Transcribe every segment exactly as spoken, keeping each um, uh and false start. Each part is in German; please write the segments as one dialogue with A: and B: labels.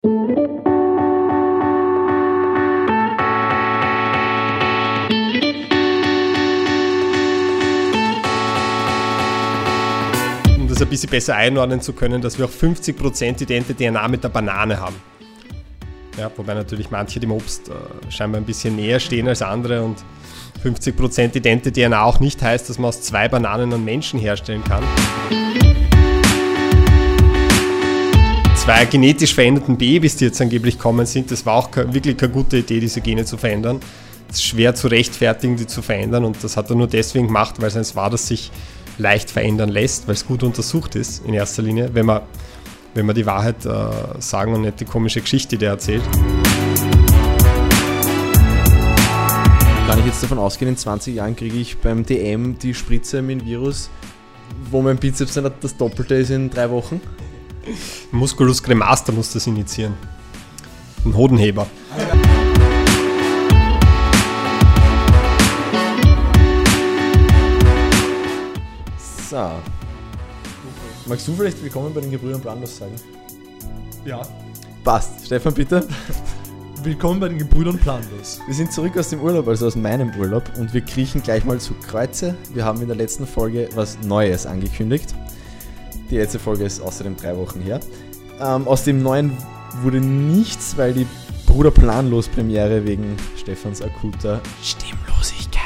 A: Um das ein bisschen besser einordnen zu können, dass wir auch fünfzig Prozent idente D N A mit der Banane haben. Ja, wobei natürlich manche dem Obst äh, scheinbar ein bisschen näher stehen als andere und fünfzig Prozent idente D N A auch nicht heißt, dass man aus zwei Bananen einen Menschen herstellen kann. Zwei genetisch veränderten Babys, die jetzt angeblich kommen sind, das war auch ke- wirklich keine gute Idee, diese Gene zu verändern. Es ist schwer zu rechtfertigen, die zu verändern und das hat er nur deswegen gemacht, weil es eins war, das sich leicht verändern lässt, weil es gut untersucht ist in erster Linie, wenn man wenn wir die Wahrheit äh, sagen und nicht die komische Geschichte, die er erzählt.
B: Kann ich jetzt davon ausgehen, in zwanzig Jahren kriege ich beim D M die Spritze mit dem Virus, wo mein Bizeps dann das Doppelte ist in drei Wochen?
A: Musculus cremaster muss das initiieren. Ein Hodenheber.
B: So. Magst du vielleicht willkommen bei den Gebrüdern Planlos sagen?
C: Ja.
B: Passt. Stefan, bitte.
C: Willkommen bei den Gebrüdern Planlos.
B: Wir sind zurück aus dem Urlaub, also aus meinem Urlaub, und wir kriechen gleich mal zu Kreuze. Wir haben in der letzten Folge was Neues angekündigt. Die letzte Folge ist außerdem drei Wochen her. Ähm, aus dem Neuen wurde nichts, weil die Bruder Planlos Premiere wegen Stefans akuter Stimmlosigkeit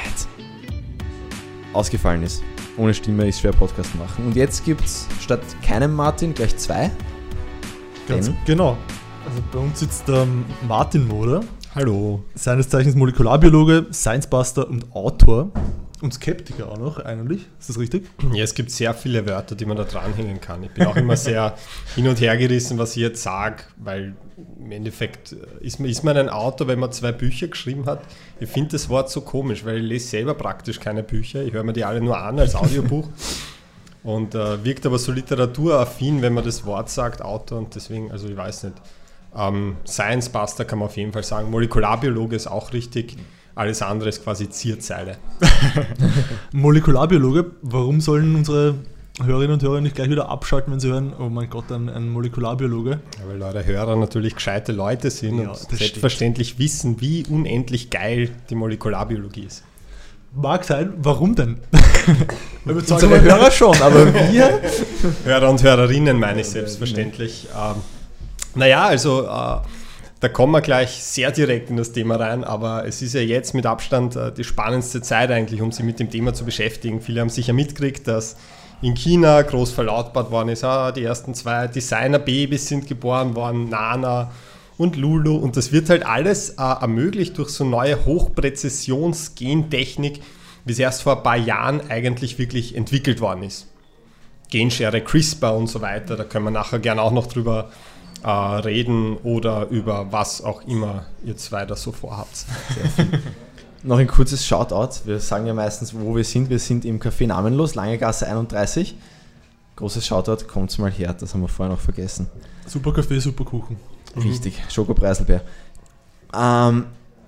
B: ausgefallen ist. Ohne Stimme ist schwer Podcast machen. Und jetzt gibt's statt keinem Martin gleich zwei.
C: Ganz
B: Ben?
C: genau. Also bei uns sitzt der Martin Moder.
A: Hallo.
C: Seines Zeichens Molekularbiologe, Science-Buster und Autor. Und Skeptiker auch noch, eigentlich. Ist das richtig?
A: Ja, es gibt sehr viele Wörter, die man da dranhängen kann. Ich bin auch immer sehr hin und her gerissen, was ich jetzt sage, weil im Endeffekt ist man, ist man ein Autor, wenn man zwei Bücher geschrieben hat. Ich finde das Wort so komisch, weil ich lese selber praktisch keine Bücher. Ich höre mir die alle nur an als Audiobuch und äh, wirkt aber so literaturaffin, wenn man das Wort sagt, Autor, und deswegen, also ich weiß nicht. Ähm, Science-Buster kann man auf jeden Fall sagen. Molekularbiologe ist auch richtig. Alles andere ist quasi Zierzeile.
C: Molekularbiologe, warum sollen unsere Hörerinnen und Hörer nicht gleich wieder abschalten, wenn sie hören, oh mein Gott, ein, ein Molekularbiologe?
A: Ja, weil eure Hörer natürlich gescheite Leute sind
C: Ja,
A: und
C: das
A: selbstverständlich stimmt. Wissen, wie unendlich geil die Molekularbiologie ist.
C: Mag sein, warum denn?
B: Unsere Hörer schon, aber wir...
A: Hörer und Hörerinnen meine ich selbstverständlich. Ähm, naja, also... Äh, Da kommen wir gleich sehr direkt in das Thema rein, aber es ist ja jetzt mit Abstand äh, die spannendste Zeit eigentlich, um sich mit dem Thema zu beschäftigen. Viele haben sicher mitgekriegt, dass in China groß verlautbart worden ist, ah, die ersten zwei Designer-Babys sind geboren worden, Nana und Lulu, und das wird halt alles äh, ermöglicht durch so neue Hochpräzisions-Gentechnik, wie es erst vor ein paar Jahren eigentlich wirklich entwickelt worden ist. Genschere, CRISPR und so weiter, da können wir nachher gerne auch noch drüber Uh, reden oder über was auch immer ihr zwei da so vorhabt.
B: Noch ein kurzes Shoutout. Wir sagen ja meistens, wo wir sind. Wir sind im Café Namenlos, Lange Gasse einunddreißig. Großes Shoutout, kommt's mal her, das haben wir vorher noch vergessen.
C: Super Kaffee, super Kuchen.
B: Richtig, Schoko-Preiselbeer. Ähm,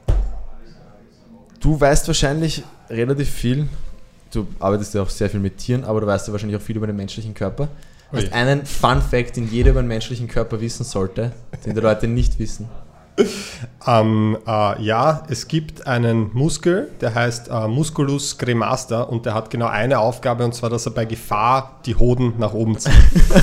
B: du weißt wahrscheinlich relativ viel, du arbeitest ja auch sehr viel mit Tieren, aber du weißt ja wahrscheinlich auch viel über den menschlichen Körper. Du hast einen Fun-Fact, den jeder über den menschlichen Körper wissen sollte, den die Leute nicht wissen.
A: Ähm, äh, ja, es gibt einen Muskel, der heißt äh, Musculus cremaster, und der hat genau eine Aufgabe, und zwar, dass er bei Gefahr die Hoden nach oben zieht.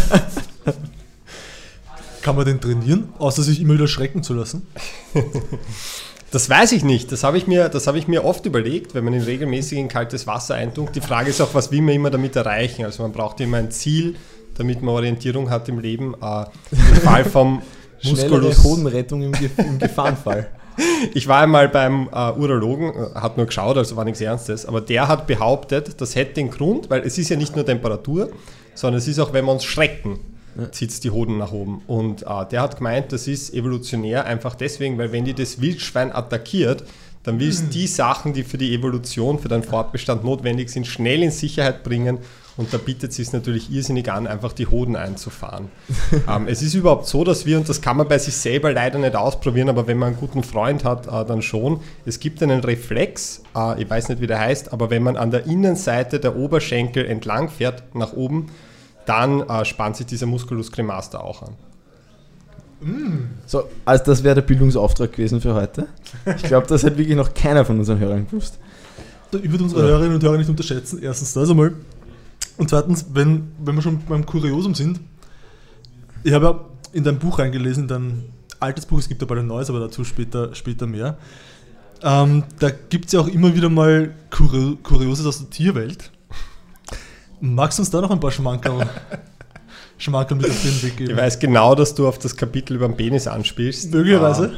C: Kann man den trainieren, außer sich immer wieder schrecken zu lassen?
A: Das weiß ich nicht. Das habe ich mir, das habe ich mir oft überlegt, wenn man ihn regelmäßig in kaltes Wasser eintunkt. Die Frage ist auch, was will man immer damit erreichen? Also man braucht immer ein Ziel, damit man Orientierung hat im Leben. Äh, Im Fall vom Musculus...
B: Hodenrettung im, Ge- im Gefahrenfall.
A: Ich war einmal beim äh, Urologen, hat nur geschaut, also war nichts Ernstes, aber der hat behauptet, das hätte den Grund, weil es ist ja nicht nur Temperatur, sondern es ist auch, wenn wir uns schrecken, zieht es die Hoden nach oben. Und äh, der hat gemeint, das ist evolutionär einfach deswegen, weil wenn die das Wildschwein attackiert, dann willst du die Sachen, die für die Evolution, für den Fortbestand notwendig sind, schnell in Sicherheit bringen, und da bietet es sich natürlich irrsinnig an, einfach die Hoden einzufahren. ähm, es ist überhaupt so, dass wir, und das kann man bei sich selber leider nicht ausprobieren, aber wenn man einen guten Freund hat, äh, dann schon, es gibt einen Reflex, äh, ich weiß nicht, wie der heißt, aber wenn man an der Innenseite der Oberschenkel entlang fährt, nach oben, dann äh, spannt sich dieser Musculus cremaster auch an.
B: So, also das wäre der Bildungsauftrag gewesen für heute. Ich glaube, das hat wirklich noch keiner von unseren Hörern gewusst.
C: Ich würde unsere Hörerinnen und Hörer nicht unterschätzen. Erstens das einmal. Und zweitens, wenn, wenn wir schon beim Kuriosum sind, ich habe ja in dein Buch reingelesen, in dein altes Buch, es gibt ja bald ein neues, aber dazu später, später mehr. Ähm, da gibt es ja auch immer wieder mal Kuri- Kurioses aus der Tierwelt. Magst du uns da noch ein paar Schmankerl, Schmankerl mit auf den Weg geben?
A: Ich weiß genau, dass du auf das Kapitel über den Penis anspielst.
C: Möglicherweise.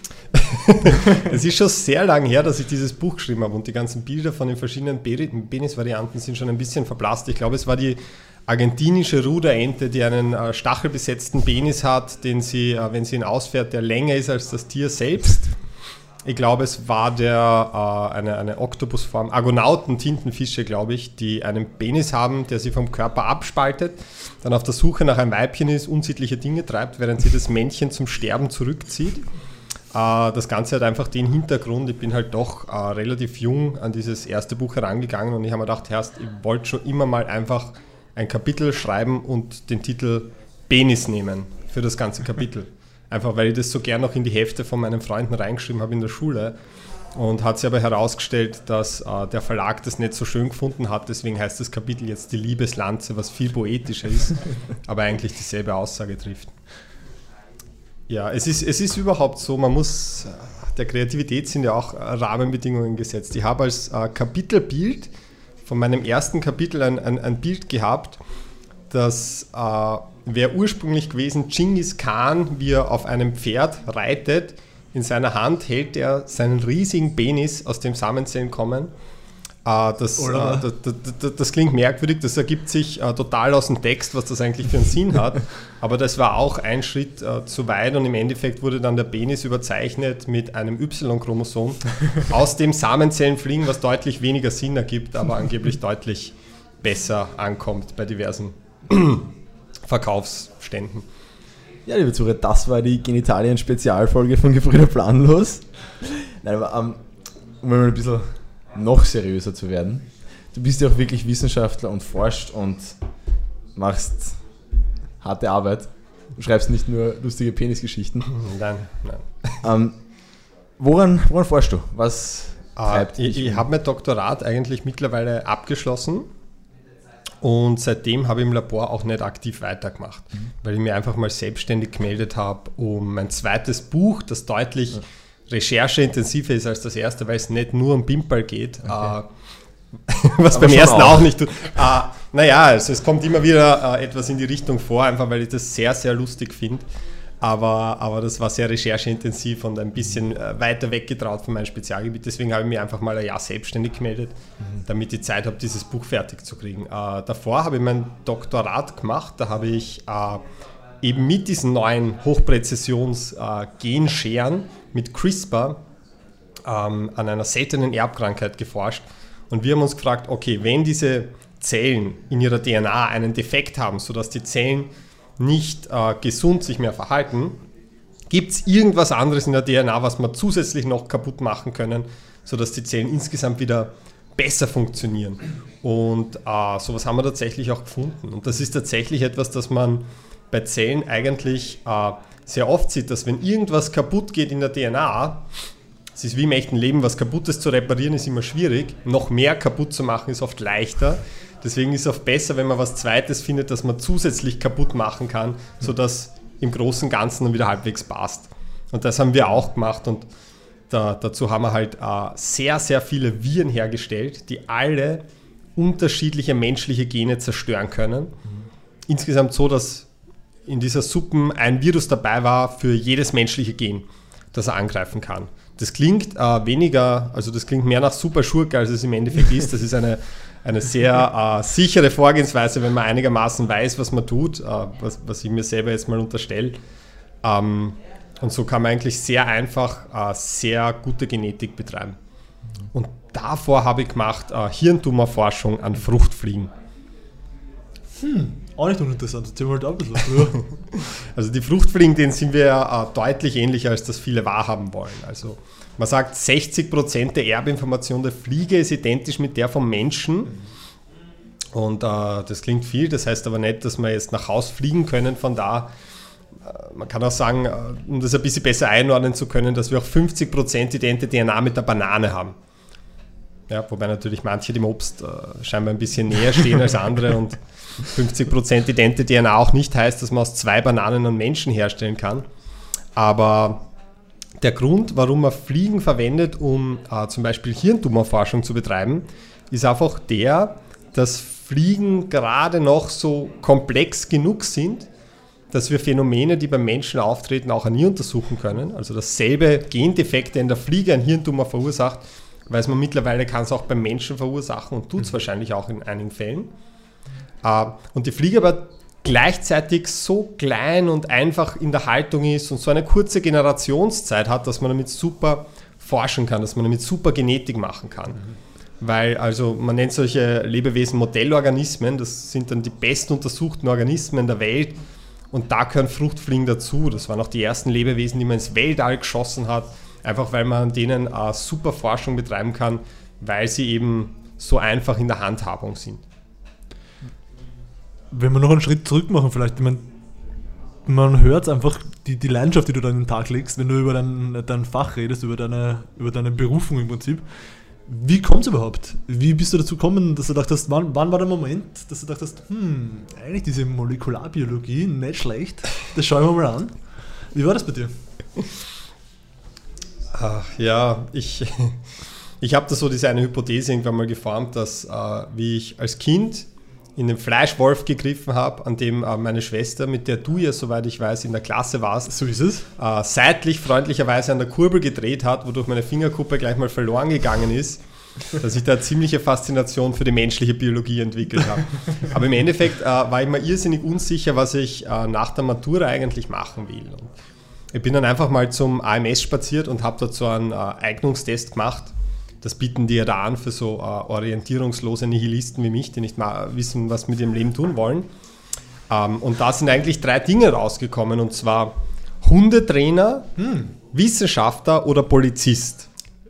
A: Es ist schon sehr lange her, dass ich dieses Buch geschrieben habe und die ganzen Bilder von den verschiedenen Penis-Varianten sind schon ein bisschen verblasst. Ich glaube, es war die argentinische Ruderente, die einen äh, stachelbesetzten Penis hat, den sie, äh, wenn sie ihn ausfährt, der länger ist als das Tier selbst. Ich glaube, es war der, äh, eine, eine Oktopusform, Argonauten, Tintenfische, glaube ich, die einen Penis haben, der sie vom Körper abspaltet, dann auf der Suche nach einem Weibchen ist, unsittliche Dinge treibt, während sie das Männchen zum Sterben zurückzieht. Äh, das Ganze hat einfach den Hintergrund, ich bin halt doch äh, relativ jung an dieses erste Buch herangegangen und ich habe mir gedacht, Herrst, ich wollte schon immer mal einfach ein Kapitel schreiben und den Titel Penis nehmen für das ganze Kapitel. Einfach weil ich das so gern noch in die Hefte von meinen Freunden reingeschrieben habe in der Schule. Und hat sich aber herausgestellt, dass äh, der Verlag das nicht so schön gefunden hat. Deswegen heißt das Kapitel jetzt Die Liebeslanze, was viel poetischer ist, aber eigentlich dieselbe Aussage trifft. Ja, es ist, es ist überhaupt so, man muss, der Kreativität sind ja auch Rahmenbedingungen gesetzt. Ich habe als äh, Kapitelbild von meinem ersten Kapitel ein, ein, ein Bild gehabt, das äh, wäre ursprünglich gewesen, Genghis Khan, wie er auf einem Pferd reitet, in seiner Hand hält er seinen riesigen Penis, aus dem Samenzellen kommen. Äh, das, äh, das, das, das klingt merkwürdig, das ergibt sich äh, total aus dem Text, was das eigentlich für einen Sinn hat, aber das war auch ein Schritt äh, zu weit und im Endeffekt wurde dann der Penis überzeichnet mit einem Y-Chromosom, aus dem Samenzellen fliegen, was deutlich weniger Sinn ergibt, aber angeblich deutlich besser ankommt bei diversen Verkaufsständen.
B: Ja, liebe Zuhörer, das war die Genitalien-Spezialfolge von Gebrüder Planlos. Nein, aber um, um mal ein bisschen noch seriöser zu werden. Du bist ja auch wirklich Wissenschaftler und forschst und machst harte Arbeit. Du schreibst nicht nur lustige Penisgeschichten.
A: Nein, nein.
B: Ähm, woran, woran forschst du? Was treibt
A: äh,
B: dich?
A: Ich, ich habe mein Doktorat eigentlich mittlerweile abgeschlossen. Und seitdem habe ich im Labor auch nicht aktiv weitergemacht, mhm. weil ich mir einfach mal selbstständig gemeldet habe, um mein zweites Buch, das deutlich ja. rechercheintensiver ist als das erste, weil es nicht nur um Pimperl geht, okay. äh, was Aber beim ersten auch, auch nicht tut. Äh, naja, also es kommt immer wieder äh, etwas in die Richtung vor, einfach weil ich das sehr, sehr lustig finde. Aber, aber das war sehr rechercheintensiv und ein bisschen äh, weiter weggetraut von meinem Spezialgebiet. Deswegen habe ich mich einfach mal ein Jahr selbstständig gemeldet, mhm. damit ich Zeit habe, dieses Buch fertig zu kriegen. Äh, davor habe ich mein Doktorat gemacht. Da habe ich äh, eben mit diesen neuen Hochpräzisions-Genscheren äh, mit CRISPR ähm, an einer seltenen Erbkrankheit geforscht. Und wir haben uns gefragt, okay, wenn diese Zellen in ihrer D N A einen Defekt haben, sodass die Zellen nicht äh, gesund sich mehr verhalten, gibt es irgendwas anderes in der D N A, was wir zusätzlich noch kaputt machen können, sodass die Zellen insgesamt wieder besser funktionieren. Und äh, sowas haben wir tatsächlich auch gefunden. Und das ist tatsächlich etwas, das man bei Zellen eigentlich äh, sehr oft sieht, dass wenn irgendwas kaputt geht in der D N A, es ist wie im echten Leben, was Kaputtes zu reparieren ist immer schwierig, noch mehr kaputt zu machen ist oft leichter. Deswegen ist es oft besser, wenn man was Zweites findet, das man zusätzlich kaputt machen kann, sodass im Großen und Ganzen dann wieder halbwegs passt. Und das haben wir auch gemacht und da, dazu haben wir halt äh, sehr, sehr viele Viren hergestellt, die alle unterschiedliche menschliche Gene zerstören können. Mhm. Insgesamt so, dass in dieser Suppe ein Virus dabei war für jedes menschliche Gen, das er angreifen kann. Das klingt äh, weniger, also das klingt mehr nach Superschurke, als es im Endeffekt ist. Das ist eine, eine sehr äh, sichere Vorgehensweise, wenn man einigermaßen weiß, was man tut, äh, was, was ich mir selber jetzt mal unterstelle. Ähm, und so kann man eigentlich sehr einfach äh, sehr gute Genetik betreiben. Und davor habe ich gemacht äh, Hirntumorforschung an Fruchtfliegen.
C: Hm, auch nicht uninteressant, das Thema halt auch ein bisschen früher.
A: Also die Fruchtfliegen, denen sind wir äh, deutlich ähnlicher, als das viele wahrhaben wollen. Also man sagt, sechzig Prozent der Erbinformation der Fliege ist identisch mit der vom Menschen. Und äh, das klingt viel, das heißt aber nicht, dass wir jetzt nach Haus fliegen können von da. man kann auch sagen, um das ein bisschen besser einordnen zu können, dass wir auch fünfzig Prozent idente D N A mit der Banane haben. Ja, wobei natürlich manche dem Obst äh, scheinbar ein bisschen näher stehen als andere und fünfzig Prozent idente D N A auch nicht heißt, dass man aus zwei Bananen einen Menschen herstellen kann. Aber der Grund, warum man Fliegen verwendet, um äh, zum Beispiel Hirntumorforschung zu betreiben, ist einfach der, dass Fliegen gerade noch so komplex genug sind, dass wir Phänomene, die beim Menschen auftreten, auch an ihr untersuchen können. Also dasselbe Gendefekte in der Fliege einen Hirntumor verursacht, weiß man mittlerweile, kann es auch beim Menschen verursachen und tut es mhm. wahrscheinlich auch in einigen Fällen. Äh, und die Fliege aber gleichzeitig so klein und einfach in der Haltung ist und so eine kurze Generationszeit hat, dass man damit super forschen kann, dass man damit super Genetik machen kann. Mhm. Weil, also man nennt solche Lebewesen Modellorganismen, das sind dann die besten untersuchten Organismen der Welt und da gehören Fruchtfliegen dazu. Das waren auch die ersten Lebewesen, die man ins Weltall geschossen hat, einfach weil man an denen äh, super Forschung betreiben kann, weil sie eben so einfach in der Handhabung sind.
C: Wenn wir noch einen Schritt zurück machen, vielleicht, ich meine, man hört einfach die, die Leidenschaft, die du da in den Tag legst, wenn du über dein, dein Fach redest, über deine, über deine Berufung im Prinzip. Wie kommt es überhaupt? Wie bist du dazu gekommen, dass du dachtest, wann, wann war der Moment, dass du dachtest, hm, eigentlich diese Molekularbiologie, nicht schlecht, das schauen wir mal an. Wie war das bei dir?
A: Ach, ja, ich, ich habe da so diese eine Hypothese irgendwann mal geformt, dass äh, wie ich als Kind in den Fleischwolf gegriffen habe, an dem äh, meine Schwester, mit der du ja, soweit ich weiß, in der Klasse warst,
C: so ist es,
A: äh, seitlich freundlicherweise an der Kurbel gedreht hat, wodurch meine Fingerkuppe gleich mal verloren gegangen ist, dass ich da eine ziemliche Faszination für die menschliche Biologie entwickelt habe. Aber im Endeffekt äh, war ich mir irrsinnig unsicher, was ich äh, nach der Matura eigentlich machen will. Und ich bin dann einfach mal zum A M S spaziert und habe dort so einen äh, Eignungstest gemacht. Das bieten die ja da an für so äh, orientierungslose Nihilisten wie mich, die nicht mal wissen, was mit ihrem Leben tun wollen. Ähm, und da sind eigentlich drei Dinge rausgekommen, und zwar Hundetrainer, hm. Wissenschaftler oder Polizist.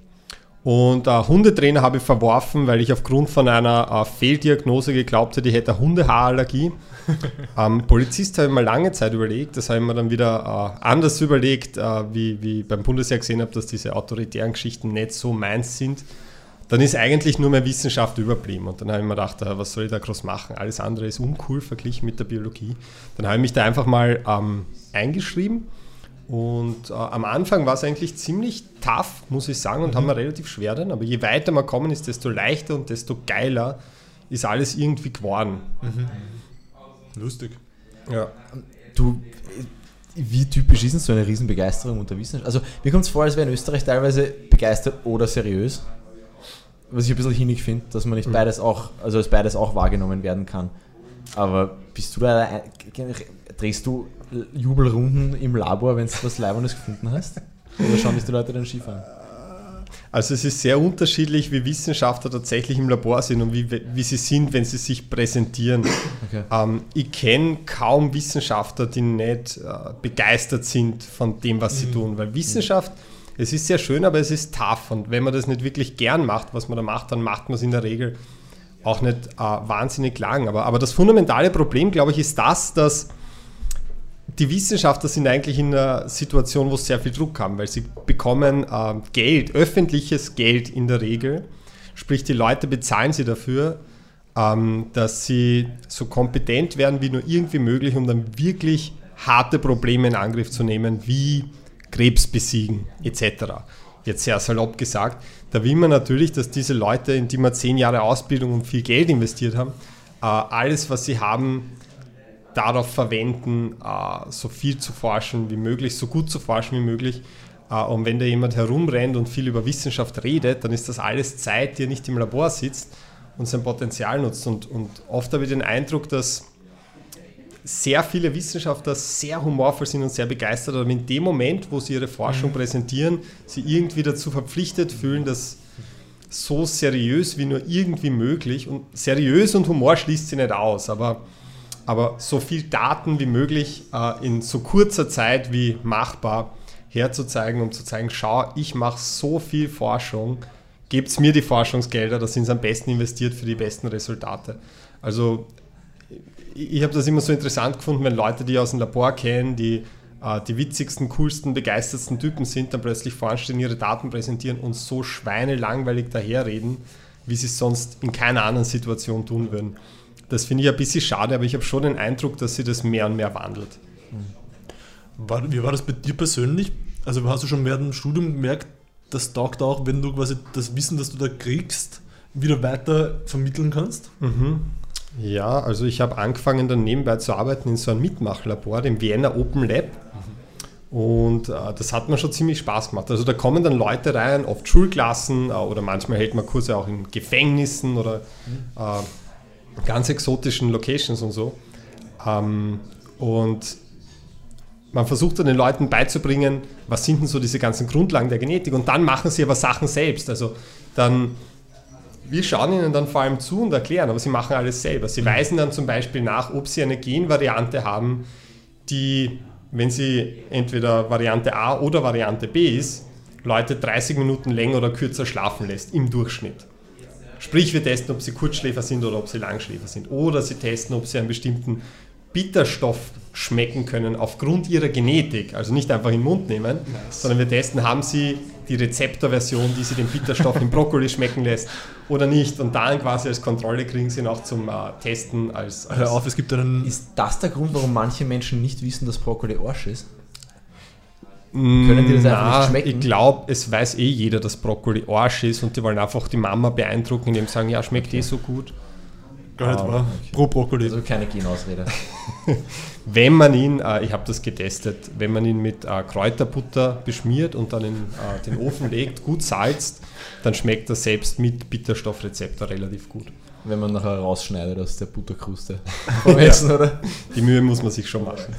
A: Und äh, Hundetrainer habe ich verworfen, weil ich aufgrund von einer äh, Fehldiagnose geglaubt hätte, ich hätte eine Hundehaarallergie. ähm, Polizist habe ich mal lange Zeit überlegt, das habe ich mir dann wieder äh, anders überlegt, äh, wie, wie beim Bundesheer gesehen habe, dass diese autoritären Geschichten nicht so meins sind. Dann ist eigentlich nur mehr Wissenschaft überblieben und dann habe ich mir gedacht, äh, was soll ich da groß machen? Alles andere ist uncool verglichen mit der Biologie. Dann habe ich mich da einfach mal ähm, eingeschrieben und äh, am Anfang war es eigentlich ziemlich tough, muss ich sagen, und mhm. haben wir relativ schwer dann, aber je weiter wir kommen ist, desto leichter und desto geiler ist alles irgendwie geworden.
C: Mhm. Lustig.
A: Ja.
B: Du, wie typisch ist denn so eine Riesenbegeisterung unter Wissenschaft? Also mir kommt es vor, als wäre in Österreich teilweise begeistert oder seriös. Was ich ein bisschen hinig finde, dass man nicht mhm. beides auch, also als beides auch wahrgenommen werden kann. Aber bist du da, drehst du Jubelrunden im Labor, wenn du was Leibendes gefunden hast? Oder schauen dich die Leute dann Skifahren?
A: Also es ist sehr unterschiedlich, wie Wissenschaftler tatsächlich im Labor sind und wie, wie sie sind, wenn sie sich präsentieren. Okay. Ähm, ich kenne kaum Wissenschaftler, die nicht äh, begeistert sind von dem, was sie mhm. tun. Weil Wissenschaft, mhm. es ist sehr schön, aber es ist tough. Und wenn man das nicht wirklich gern macht, was man da macht, dann macht man es in der Regel auch nicht äh, wahnsinnig lang. Aber, aber das fundamentale Problem, glaube ich, ist das, dass die Wissenschaftler sind eigentlich in einer Situation, wo sie sehr viel Druck haben, weil sie bekommen äh, Geld, öffentliches Geld in der Regel. Sprich, die Leute bezahlen sie dafür, ähm, dass sie so kompetent werden wie nur irgendwie möglich, um dann wirklich harte Probleme in Angriff zu nehmen, wie Krebs besiegen et cetera. Jetzt sehr salopp gesagt. Da will man natürlich, dass diese Leute, in die man zehn Jahre Ausbildung und viel Geld investiert haben, äh, alles, was sie haben, darauf verwenden, uh, so viel zu forschen wie möglich, so gut zu forschen wie möglich. Uh, und wenn da jemand herumrennt und viel über Wissenschaft redet, dann ist das alles Zeit, die er nicht im Labor sitzt und sein Potenzial nutzt. Und, und oft habe ich den Eindruck, dass sehr viele Wissenschaftler sehr humorvoll sind und sehr begeistert, aber in dem Moment, wo sie ihre Forschung präsentieren, sie irgendwie dazu verpflichtet fühlen, das so seriös wie nur irgendwie möglich, und seriös und Humor schließt sie nicht aus, aber aber so viel Daten wie möglich äh, in so kurzer Zeit wie machbar herzuzeigen, um zu zeigen, schau, ich mache so viel Forschung, gebt mir die Forschungsgelder, da sind sie am besten investiert für die besten Resultate. Also ich, ich habe das immer so interessant gefunden, wenn Leute, die aus dem Labor kennen, die äh, die witzigsten, coolsten, begeistertsten Typen sind, dann plötzlich vorne stehen, ihre Daten präsentieren und so schweinelangweilig daherreden, wie sie es sonst in keiner anderen Situation tun würden. Das finde ich ein bisschen schade, aber ich habe schon den Eindruck, dass sich das mehr und mehr wandelt.
C: War, wie war das bei dir persönlich? Also hast du schon während dem Studium gemerkt, das taugt auch, wenn du quasi das Wissen, das du da kriegst, wieder weiter vermitteln kannst?
A: Mhm. Ja, also ich habe angefangen dann nebenbei zu arbeiten in so einem Mitmachlabor, dem Vienna Open Lab. Mhm. Und äh, das hat mir schon ziemlich Spaß gemacht. Also da kommen dann Leute rein, oft Schulklassen äh, oder manchmal hält man Kurse auch in Gefängnissen oder mhm. äh, ganz exotischen Locations und so. Ähm, und man versucht dann den Leuten beizubringen, was sind denn so diese ganzen Grundlagen der Genetik, und dann machen sie aber Sachen selbst. Also dann, wir schauen ihnen dann vor allem zu und erklären, aber sie machen alles selber. Sie weisen dann zum Beispiel nach, ob sie eine Genvariante haben, die, wenn sie entweder Variante A oder Variante B ist, Leute dreißig Minuten länger oder kürzer schlafen lässt im Durchschnitt. Sprich, wir testen, ob sie Kurzschläfer sind oder ob sie Langschläfer sind. Oder sie testen, ob sie einen bestimmten Bitterstoff schmecken können aufgrund ihrer Genetik, also nicht einfach in den Mund nehmen, nice. Sondern wir testen, haben sie die Rezeptorversion, die sie den Bitterstoff im Brokkoli schmecken lässt oder nicht, und dann quasi als Kontrolle kriegen sie noch zum äh, Testen als, als...
C: Hör auf, es gibt einen...
B: Ist das der Grund, warum manche Menschen nicht wissen, dass Brokkoli Arsch ist? Können die das einfach
A: Na,
B: nicht schmecken?
A: Ich glaube, es weiß eh jeder, dass Brokkoli Arsch ist, und die wollen einfach die Mama beeindrucken, indem sie sagen, ja, schmeckt eh so gut.
C: Gar nicht
A: Ah,
C: wahr.
A: okay.
C: Pro Brokkoli.
B: Also keine Genausrede.
A: Wenn man ihn, äh, ich habe das getestet, wenn man ihn mit äh, Kräuterbutter beschmiert und dann in äh, den Ofen legt, gut salzt, dann schmeckt er selbst mit Bitterstoffrezeptor relativ gut.
B: Wenn man nachher rausschneidet aus der Butterkruste vom Essen,
A: Ja.
B: oder?
A: Die Mühe muss man sich schon machen.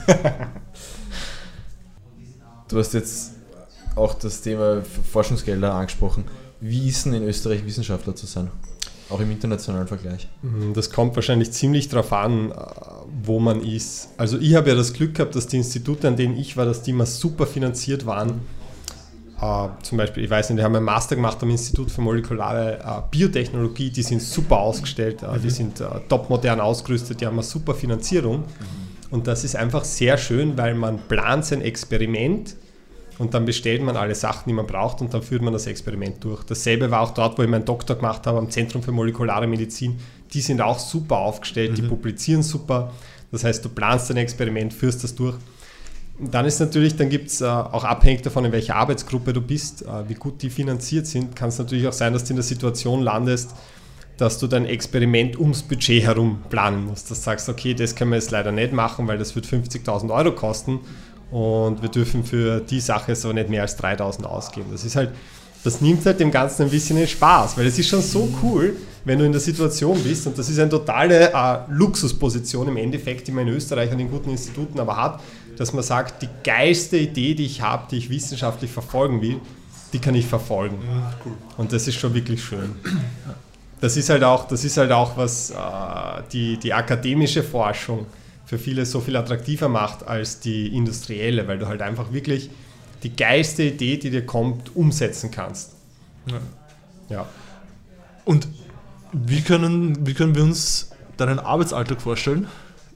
B: Du hast jetzt auch das Thema Forschungsgelder angesprochen. Wie ist denn in Österreich Wissenschaftler zu sein? Auch im internationalen Vergleich.
A: Das kommt wahrscheinlich ziemlich darauf an, wo man ist. Also ich habe ja das Glück gehabt, dass die Institute, an denen ich war, dass die immer super finanziert waren. Uh, zum Beispiel, ich weiß nicht, die haben einen Master gemacht am Institut für molekulare uh, Biotechnologie, die sind super ausgestellt, uh, mhm. die sind uh, topmodern ausgerüstet, die haben eine super Finanzierung. Mhm. Und das ist einfach sehr schön, weil man plant sein Experiment und dann bestellt man alle Sachen, die man braucht, und dann führt man das Experiment durch. Dasselbe war auch dort, wo ich meinen Doktor gemacht habe, am Zentrum für molekulare Medizin. Die sind auch super aufgestellt, mhm. die publizieren super. Das heißt, du planst dein Experiment, führst das durch. Und dann ist natürlich, dann gibt es äh, auch abhängig davon, in welcher Arbeitsgruppe du bist, äh, wie gut die finanziert sind, kann es natürlich auch sein, dass du in der Situation landest, dass du dein Experiment ums Budget herum planen musst. Dass du sagst, okay, das können wir jetzt leider nicht machen, weil das wird fünfzigtausend Euro kosten. Und wir dürfen für die Sache so nicht mehr als dreitausend ausgeben. Das ist halt, das nimmt halt dem Ganzen ein bisschen den Spaß, weil es ist schon so cool, wenn du in der Situation bist, und das ist eine totale äh, Luxusposition im Endeffekt, die man in Österreich an den guten Instituten aber hat, dass man sagt, die geilste Idee, die ich habe, die ich wissenschaftlich verfolgen will, die kann ich verfolgen. Ja, cool. Und das ist schon wirklich schön. Das ist halt auch, das ist halt auch was äh, die, die akademische Forschung für viele so viel attraktiver macht als die industrielle, weil du halt einfach wirklich die geilste Idee, die dir kommt, umsetzen kannst.
C: Ja.
A: Ja.
C: Und wie können, wie können wir uns deinen Arbeitsalltag vorstellen?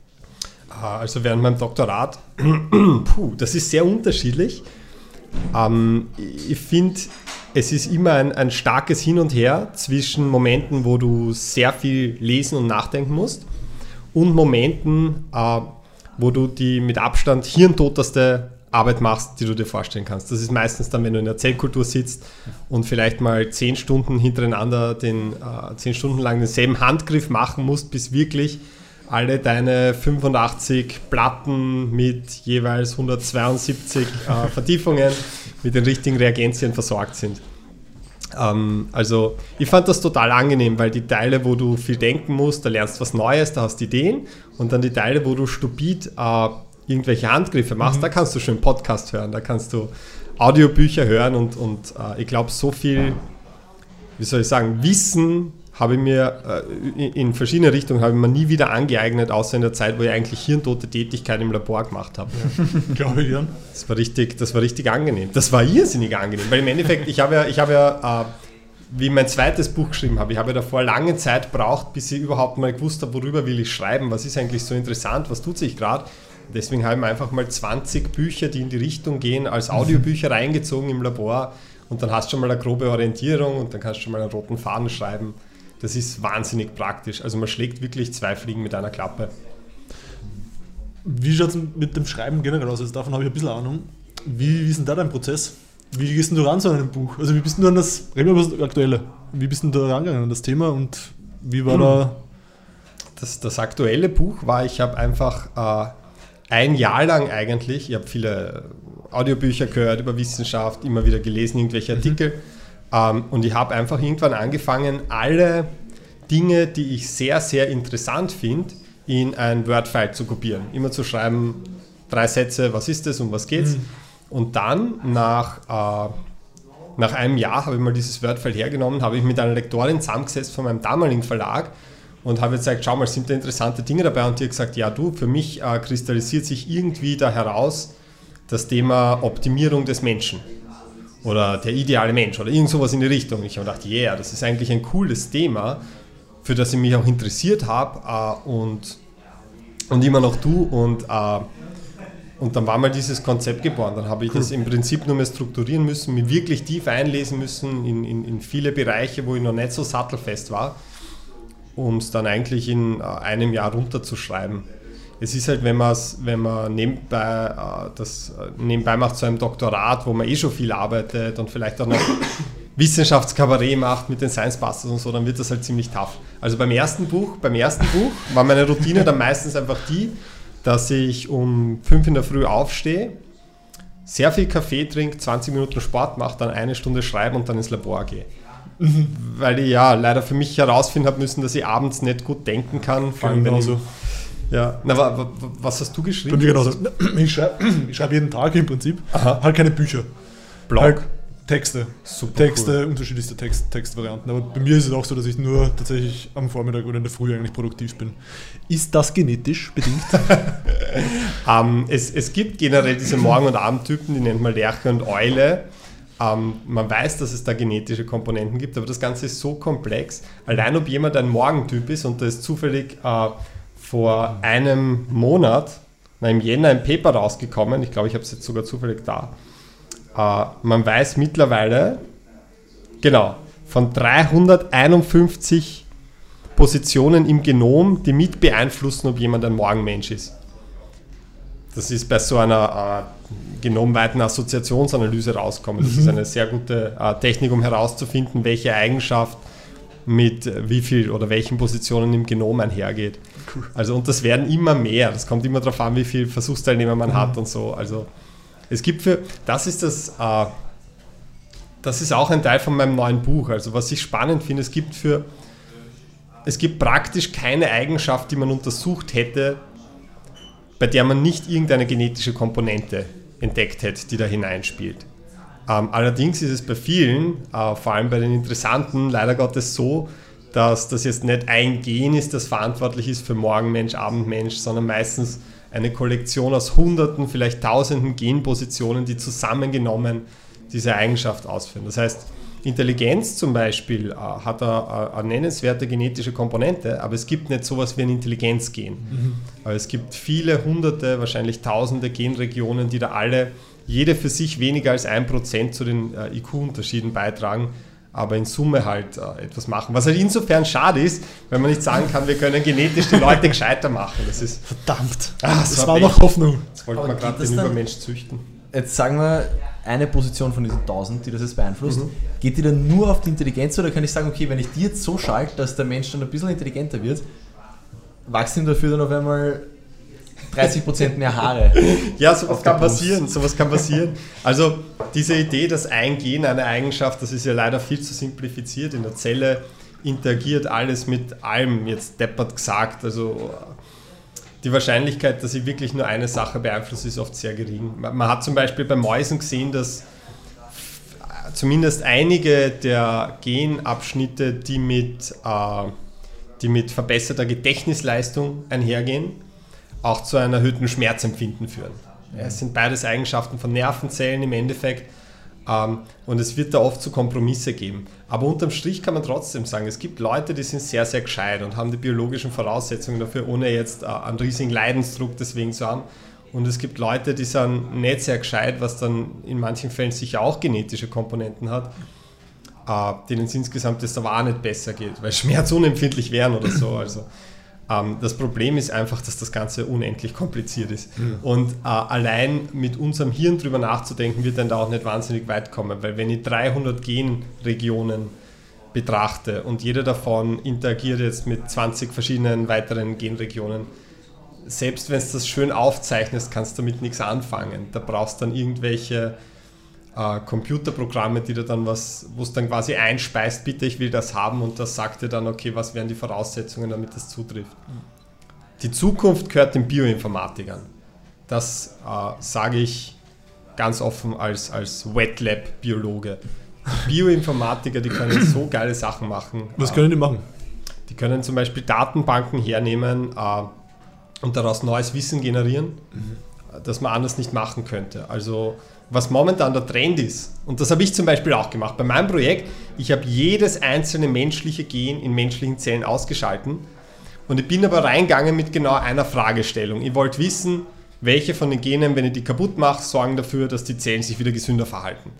A: Also während meinem Doktorat, puh, das ist sehr unterschiedlich. Ähm, ich finde, es ist immer ein, ein starkes Hin und Her zwischen Momenten, wo du sehr viel lesen und nachdenken musst, und Momenten, äh, wo du die mit Abstand hirntoteste Arbeit machst, die du dir vorstellen kannst. Das ist meistens dann, wenn du in der Zellkultur sitzt und vielleicht mal zehn Stunden hintereinander, den, äh, zehn Stunden lang denselben Handgriff machen musst, bis wirklich alle deine fünfundachtzig Platten mit jeweils hundertzweiundsiebzig äh, Vertiefungen mit den richtigen Reagenzien versorgt sind. Ähm, also ich fand das total angenehm, weil die Teile, wo du viel denken musst, da lernst du was Neues, da hast du Ideen, und dann die Teile, wo du stupid äh, irgendwelche Handgriffe machst, mhm. da kannst du schön Podcast hören, da kannst du Audiobücher hören, und, und äh, ich glaube, so viel, wie soll ich sagen, Wissen habe ich mir äh, in, in verschiedene Richtungen habe ich mir nie wieder angeeignet, außer in der Zeit, wo ich eigentlich hirntote Tätigkeit im Labor gemacht habe.
C: Ja, glaube ich, ja.
A: Das war richtig, das war richtig angenehm. Das war irrsinnig angenehm, weil im Endeffekt, ich habe ja, ich habe ja äh, wie ich mein zweites Buch geschrieben habe, ich habe ja davor lange Zeit gebraucht, bis ich überhaupt mal gewusst habe, worüber will ich schreiben, was ist eigentlich so interessant, was tut sich gerade. Deswegen habe ich mir einfach mal zwanzig Bücher, die in die Richtung gehen, als Audiobücher reingezogen im Labor und dann hast du schon mal eine grobe Orientierung und dann kannst du schon mal einen roten Faden schreiben. Das ist wahnsinnig praktisch. Also man schlägt wirklich zwei Fliegen mit einer Klappe.
C: Wie schaut es mit dem Schreiben generell aus? Also davon habe ich ein bisschen Ahnung. Wie, wie ist denn da dein Prozess? Wie gehst du ran zu einem Buch? Also wie bist du an das, reden wir über das Aktuelle, wie bist du da rangegangen an das Thema und wie war hm. da...
A: Das, das aktuelle Buch war, ich habe einfach äh, ein Jahr lang eigentlich, ich habe viele Audiobücher gehört über Wissenschaft, immer wieder gelesen, irgendwelche Artikel mhm. ähm, und ich habe einfach irgendwann angefangen, alle Dinge, die ich sehr, sehr interessant finde, in ein Word-File zu kopieren. Immer zu schreiben, drei Sätze, was ist das, um was geht's? Mhm. Und dann nach, äh, nach einem Jahr habe ich mal dieses Word-File hergenommen, habe ich mit einer Lektorin zusammengesetzt von meinem damaligen Verlag und habe gesagt, schau mal, sind da interessante Dinge dabei? Und die hat gesagt, ja du, für mich äh, kristallisiert sich irgendwie da heraus das Thema Optimierung des Menschen oder der ideale Mensch oder irgend sowas in die Richtung. Ich habe gedacht, ja, yeah, das ist eigentlich ein cooles Thema, für das ich mich auch interessiert habe äh, und, und immer noch tue. Und, äh, und dann war mal dieses Konzept geboren. Dann habe ich das im Prinzip nur mehr strukturieren müssen, mich wirklich tief einlesen müssen in, in, in viele Bereiche, wo ich noch nicht so sattelfest war, um es dann eigentlich in äh, einem Jahr runterzuschreiben. Es ist halt, wenn, wenn man nebenbei, äh, das äh, nebenbei macht zu einem Doktorat, wo man eh schon viel arbeitet und vielleicht auch noch Wissenschaftskabarett macht mit den Science Busters und so, dann wird das halt ziemlich tough. Also beim ersten Buch, beim ersten Buch war meine Routine dann meistens einfach die, dass ich um fünf in der Früh aufstehe, sehr viel Kaffee trinke, zwanzig Minuten Sport mache, dann eine Stunde schreibe und dann ins Labor gehe. Mhm. Weil ich ja leider für mich herausfinden habe müssen, dass ich abends nicht gut denken kann. Vor allem, wenn ich, ja. Na, wa, wa, was hast du geschrieben?
C: Bei mir genauso. Ich schreibe schreib jeden Tag im Prinzip.
A: Aha.
C: Halt keine Bücher.
A: Blog.
C: Halt Texte.
A: Super
C: Texte,
A: cool.
C: Unterschiedlichste Text, Textvarianten. Aber bei mir ist es auch so, dass ich nur tatsächlich am Vormittag oder in der Früh eigentlich produktiv bin. Ist das genetisch bedingt?
A: um, es, es gibt generell diese Morgen- und Abendtypen, die nennt man Lerche und Eule. Um, man weiß, dass es da genetische Komponenten gibt, aber das Ganze ist so komplex. Allein ob jemand ein Morgentyp ist und da ist zufällig uh, vor einem Monat, na, im Jänner ein Paper rausgekommen, ich glaube, ich habe es jetzt sogar zufällig da. Uh, man weiß mittlerweile, genau, von dreihunderteinundfünfzig Positionen im Genom, die mit beeinflussen, ob jemand ein Morgenmensch ist. Das ist bei so einer uh, genomweiten Assoziationsanalyse rauskommen. Das mhm. ist eine sehr gute uh, Technik, um herauszufinden, welche Eigenschaft mit uh, wie viel oder welchen Positionen im Genom einhergeht. Cool. Also, und das werden immer mehr. Das kommt immer darauf an, wie viele Versuchsteilnehmer man mhm. hat und so. Also es gibt für, das ist das, äh, das ist auch ein Teil von meinem neuen Buch. Also was ich spannend finde, es gibt für, es gibt praktisch keine Eigenschaft, die man untersucht hätte, bei der man nicht irgendeine genetische Komponente entdeckt hätte, die da hineinspielt. Ähm, allerdings ist es bei vielen, äh, vor allem bei den Interessanten, leider Gottes so, dass das jetzt nicht ein Gen ist, das verantwortlich ist für Morgenmensch, Abendmensch, sondern meistens eine Kollektion aus Hunderten, vielleicht Tausenden Genpositionen, die zusammengenommen diese Eigenschaft ausführen. Das heißt, Intelligenz zum Beispiel äh, hat eine, eine nennenswerte genetische Komponente, aber es gibt nicht sowas wie ein Intelligenzgen. Mhm. Aber es gibt viele Hunderte, wahrscheinlich Tausende Genregionen, die da alle, jede für sich weniger als ein Prozent zu den äh, I Q-Unterschieden beitragen, aber in Summe halt äh, etwas machen. Was halt insofern schade ist, wenn man nicht sagen kann, wir können genetisch die Leute gescheiter machen. Das ist
C: verdammt.
A: Ah,
C: das, das war noch Hoffnung.
A: Jetzt wollten wir gerade den Übermensch züchten.
B: Jetzt sagen wir, eine Position von diesen tausend, die das jetzt beeinflusst, mhm. geht die dann nur auf die Intelligenz oder kann ich sagen, okay, wenn ich die jetzt so schalte, dass der Mensch dann ein bisschen intelligenter wird, wachsen ihm dafür dann auf einmal dreißig Prozent mehr Haare.
A: Ja, sowas kann passieren, sowas kann passieren. Also diese Idee, dass ein Gen eine Eigenschaft, das ist ja leider viel zu simplifiziert. In der Zelle interagiert alles mit allem, jetzt deppert gesagt. Also die Wahrscheinlichkeit, dass ich wirklich nur eine Sache beeinflusst, ist oft sehr gering. Man hat zum Beispiel bei Mäusen gesehen, dass zumindest einige der Genabschnitte, die mit, äh, die mit verbesserter Gedächtnisleistung einhergehen, auch zu einem erhöhten Schmerzempfinden führen. Ja, es sind beides Eigenschaften von Nervenzellen im Endeffekt ähm, und es wird da oft zu Kompromisse geben. Aber unterm Strich kann man trotzdem sagen, es gibt Leute, die sind sehr, sehr gescheit und haben die biologischen Voraussetzungen dafür, ohne jetzt äh, einen riesigen Leidensdruck deswegen zu haben. Und es gibt Leute, die sind nicht sehr gescheit, was dann in manchen Fällen sicher auch genetische Komponenten hat, äh, denen es insgesamt das aber auch nicht besser geht, weil schmerzunempfindlich wären oder so. Also ähm, das Problem ist einfach, dass das Ganze unendlich kompliziert ist. Mhm. Und äh, allein mit unserem Hirn drüber nachzudenken, wird dann da auch nicht wahnsinnig weit kommen, weil wenn ich dreihundert Genregionen betrachte und jede davon interagiert jetzt mit zwanzig verschiedenen weiteren Genregionen, selbst wenn du das schön aufzeichnest, kannst du damit nichts anfangen. Da brauchst du dann irgendwelche äh, Computerprogramme, die dir dann was, wo es dann quasi einspeist, bitte, ich will das haben, und das sagt dir dann, okay, was wären die Voraussetzungen, damit das zutrifft. Die Zukunft gehört den Bioinformatikern. Das äh, sage ich ganz offen als, als Wet Lab Biologe. Die Bioinformatiker, die können so geile Sachen machen.
C: Was können die machen?
A: Die können zum Beispiel Datenbanken hernehmen äh, und daraus neues Wissen generieren, mhm. das man anders nicht machen könnte. Also was momentan der Trend ist, und das habe ich zum Beispiel auch gemacht bei meinem Projekt, ich habe jedes einzelne menschliche Gen in menschlichen Zellen ausgeschalten, und ich bin aber reingegangen mit genau einer Fragestellung. Ich wollte wissen, welche von den Genen, wenn ich die kaputt mache, sorgen dafür, dass die Zellen sich wieder gesünder verhalten.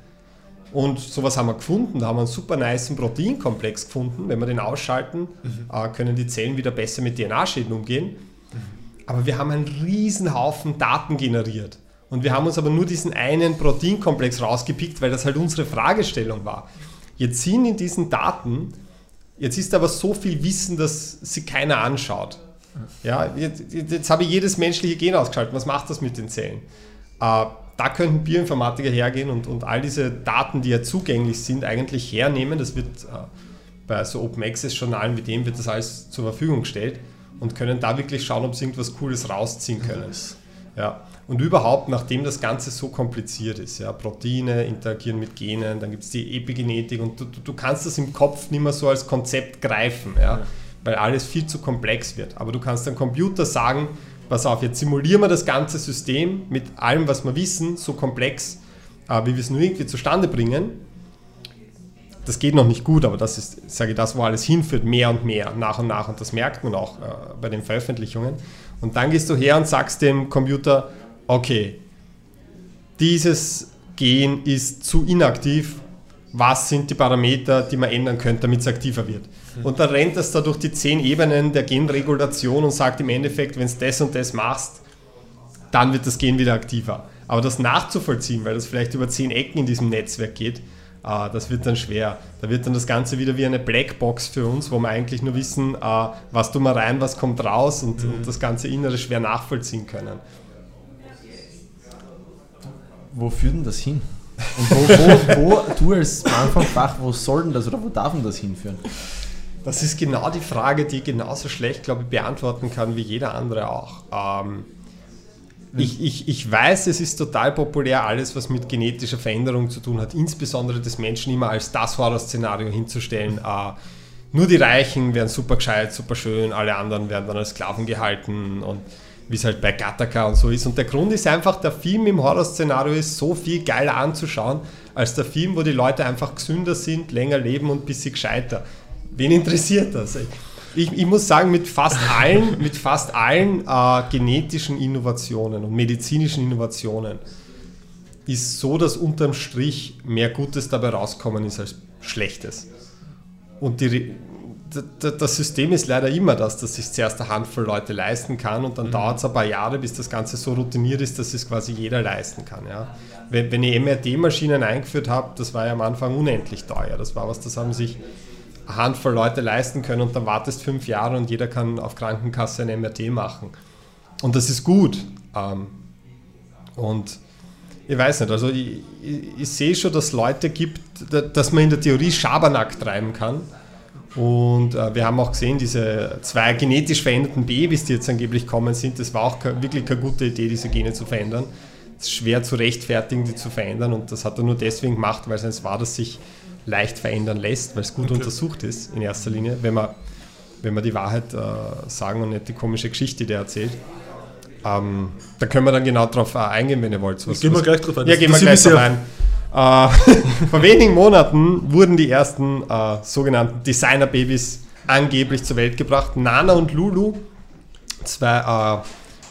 A: Und sowas haben wir gefunden, da haben wir einen super nicen Proteinkomplex gefunden. Wenn wir den ausschalten, mhm. äh, können die Zellen wieder besser mit D N A-Schäden umgehen. Mhm. Aber wir haben einen riesen Haufen Daten generiert. Und wir haben uns aber nur diesen einen Proteinkomplex rausgepickt, weil das halt unsere Fragestellung war. Jetzt sind in diesen Daten, jetzt ist aber so viel Wissen, dass sie keiner anschaut. Ja, jetzt, jetzt habe ich jedes menschliche Gen ausgeschaltet. Was macht das mit den Zellen? Äh, Da könnten Bioinformatiker hergehen und, und all diese Daten, die ja zugänglich sind, eigentlich hernehmen. Das wird äh, bei so Open Access Journalen wie dem wird das alles zur Verfügung gestellt und können da wirklich schauen, ob sie irgendwas Cooles rausziehen können. Ja. Und überhaupt, nachdem das Ganze so kompliziert ist, ja, Proteine interagieren mit Genen, dann gibt es die Epigenetik, und du, du, du kannst das im Kopf nicht mehr so als Konzept greifen, ja, ja. weil alles viel zu komplex wird. Aber du kannst dem Computer sagen, pass auf, jetzt simulieren wir das ganze System mit allem, was wir wissen, so komplex, äh, wie wir es nur irgendwie zustande bringen. Das geht noch nicht gut, aber das ist, sage ich, das, wo alles hinführt, mehr und mehr, nach und nach. Und das merkt man auch äh, bei den Veröffentlichungen. Und dann gehst du her und sagst dem Computer, okay, dieses Gen ist zu inaktiv, was sind die Parameter, die man ändern könnte, damit es aktiver wird. Und dann rennt das da durch die zehn Ebenen der Genregulation und sagt im Endeffekt, wenn du das und das machst, dann wird das Gen wieder aktiver. Aber das nachzuvollziehen, weil das vielleicht über zehn Ecken in diesem Netzwerk geht, äh, das wird dann schwer. Da wird dann das Ganze wieder wie eine Blackbox für uns, wo wir eigentlich nur wissen, äh, was tun wir rein, was kommt raus, und, mhm. und das ganze Innere schwer nachvollziehen können.
B: Wo führt denn das hin? Und wo, wo, wo du als Mann vom Fach, wo soll denn das oder wo darf denn das hinführen?
A: Das ist genau die Frage, die ich genauso schlecht, glaube ich, beantworten kann wie jeder andere auch. Ähm, ich, ich, ich weiß, es ist total populär, alles, was mit genetischer Veränderung zu tun hat, insbesondere des Menschen immer als das Horrorszenario hinzustellen. Äh, nur die Reichen werden super gescheit, super schön, alle anderen werden dann als Sklaven gehalten, und wie es halt bei Gattaca und so ist. Und der Grund ist einfach, der Film im Horrorszenario ist so viel geiler anzuschauen, als der Film, wo die Leute einfach gesünder sind, länger leben und ein bisschen gescheiter. Wen interessiert das? Ich, ich muss sagen, mit fast allen, mit fast allen äh, genetischen Innovationen und medizinischen Innovationen ist so, dass unterm Strich mehr Gutes dabei rauskommen ist als Schlechtes. Und die, das System ist leider immer das, dass sich zuerst eine Handvoll Leute leisten kann, und dann mhm. dauert es ein paar Jahre, bis das Ganze so routiniert ist, dass es quasi jeder leisten kann. Ja. Wenn, wenn ich M R T-Maschinen eingeführt habe, das war ja am Anfang unendlich teuer. Das war was, das haben sich eine Handvoll Leute leisten können, und dann wartest fünf Jahre und jeder kann auf Krankenkasse ein M R T machen. Und das ist gut. Und ich weiß nicht, also ich, ich, ich sehe schon, dass es Leute gibt, dass man in der Theorie Schabernack treiben kann. Und äh, wir haben auch gesehen, diese zwei genetisch veränderten Babys, die jetzt angeblich kommen sind, das war auch ke- wirklich keine gute Idee, diese Gene zu verändern. Es ist schwer zu rechtfertigen, die zu verändern, und das hat er nur deswegen gemacht, weil es eins war, das sich leicht verändern lässt, weil es gut okay. untersucht ist in erster Linie, wenn wir, wenn wir die Wahrheit äh, sagen und nicht die komische Geschichte, die er erzählt. Ähm, da können wir dann genau drauf äh, eingehen, wenn ihr wollt. Was,
C: gehen wir
A: was,
C: gleich drauf ein.
A: Ja, gehen wir gleich drauf ein. Äh, vor wenigen Monaten wurden die ersten äh, sogenannten Designer-Babys angeblich zur Welt gebracht. Nana und Lulu, zwei äh,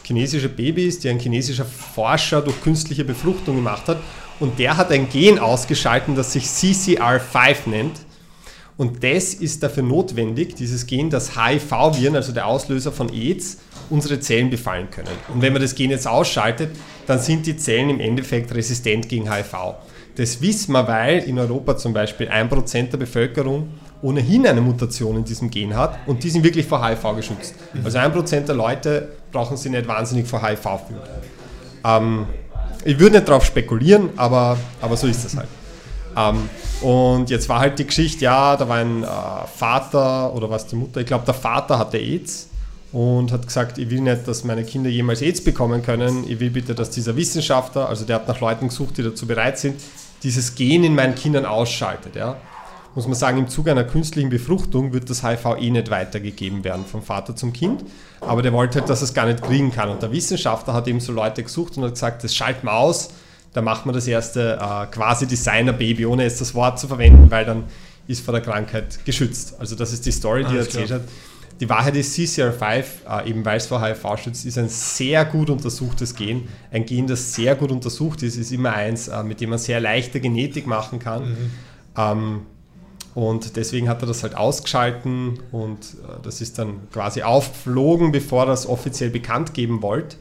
A: chinesische Babys, die ein chinesischer Forscher durch künstliche Befruchtung gemacht hat. Und der hat ein Gen ausgeschalten, das sich C C R fünf nennt. Und das ist dafür notwendig, dieses Gen, dass H I V-Viren, also der Auslöser von AIDS, unsere Zellen befallen können. Und wenn man das Gen jetzt ausschaltet, dann sind die Zellen im Endeffekt resistent gegen H I V. Das wissen wir, weil in Europa zum Beispiel ein Prozent der Bevölkerung ohnehin eine Mutation in diesem Gen hat und die sind wirklich vor H I V geschützt. Also ein Prozent der Leute brauchen sich nicht wahnsinnig vor H I V fühlen. Ähm, ich würde nicht darauf spekulieren, aber, aber so ist das halt. Ähm, und jetzt war halt die Geschichte, ja, da war ein äh, Vater oder was die Mutter, ich glaube der Vater hatte AIDS und hat gesagt, ich will nicht, dass meine Kinder jemals AIDS bekommen können, ich will bitte, dass dieser Wissenschaftler, also der hat nach Leuten gesucht, die dazu bereit sind, dieses Gen in meinen Kindern ausschaltet. Ja. Muss man sagen, im Zuge einer künstlichen Befruchtung wird das H I V eh nicht weitergegeben werden vom Vater zum Kind, aber der wollte halt, dass er es gar nicht kriegen kann und der Wissenschaftler hat eben so Leute gesucht und hat gesagt, das schalten wir aus. Da macht man das erste äh, quasi Designer-Baby, ohne jetzt das Wort zu verwenden, weil dann ist vor der Krankheit geschützt. Also das ist die Story, die er erzählt klar. hat. Die Wahrheit ist, C C R fünf, äh, eben weil es vor H I V schützt, ist ein sehr gut untersuchtes Gen. Ein Gen, das sehr gut untersucht ist, ist immer eins, äh, mit dem man sehr leichte Genetik machen kann. Mhm. Ähm, und deswegen hat er das halt ausgeschalten und äh, das ist dann quasi aufgeflogen, bevor er es offiziell bekannt geben wollte.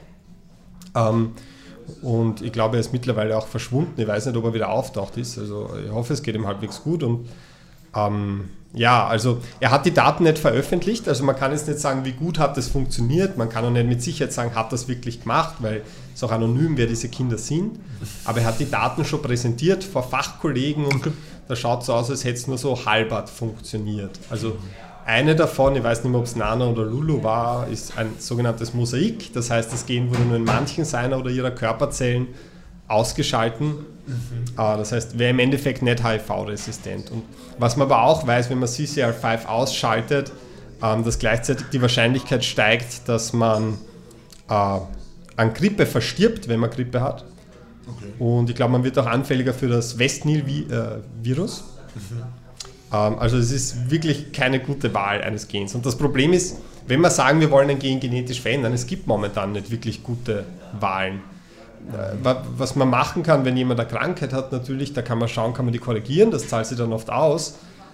A: Ähm, Und ich glaube, er ist mittlerweile auch verschwunden. Ich weiß nicht, ob er wieder auftaucht ist. Also ich hoffe, es geht ihm halbwegs gut. Und ähm, ja, also er hat die Daten nicht veröffentlicht. Also man kann jetzt nicht sagen, wie gut hat das funktioniert. Man kann auch nicht mit Sicherheit sagen, hat das wirklich gemacht, weil es auch anonym, wer diese Kinder sind. Aber er hat die Daten schon präsentiert vor Fachkollegen und okay. Da schaut so aus, als hätte es nur so halbart funktioniert. Also eine davon, ich weiß nicht mehr, ob es Nana oder Lulu war, ist ein sogenanntes Mosaik. Das heißt, das Gen wurde nur in manchen seiner oder ihrer Körperzellen ausgeschalten. Mhm. Das heißt, wäre im Endeffekt nicht H I V-resistent. Und was man aber auch weiß, wenn man C C R fünf ausschaltet, dass gleichzeitig die Wahrscheinlichkeit steigt, dass man an Grippe verstirbt, wenn man Grippe hat. Okay. Und ich glaube, man wird auch anfälliger für das West-Nil-Virus. Mhm. Also es ist wirklich keine gute Wahl eines Gens. Und das Problem ist, wenn wir sagen, wir wollen ein Gen genetisch verändern, es gibt momentan nicht wirklich gute Wahlen. Was man machen kann, wenn jemand eine Krankheit hat, natürlich, da kann man schauen, kann man die korrigieren, das zahlt sich dann oft aus.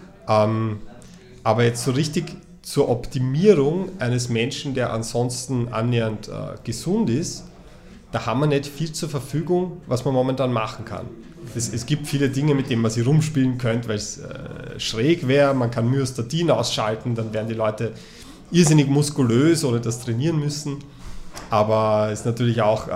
A: Aber jetzt so richtig zur Optimierung eines Menschen, der ansonsten annähernd gesund ist, da haben wir nicht viel zur Verfügung, was man momentan machen kann. Es, es gibt viele Dinge, mit denen man sich rumspielen könnte, weil es äh, schräg wäre. Man kann Myostatin ausschalten, dann wären die Leute irrsinnig muskulös oder das trainieren müssen. Aber es ist natürlich auch,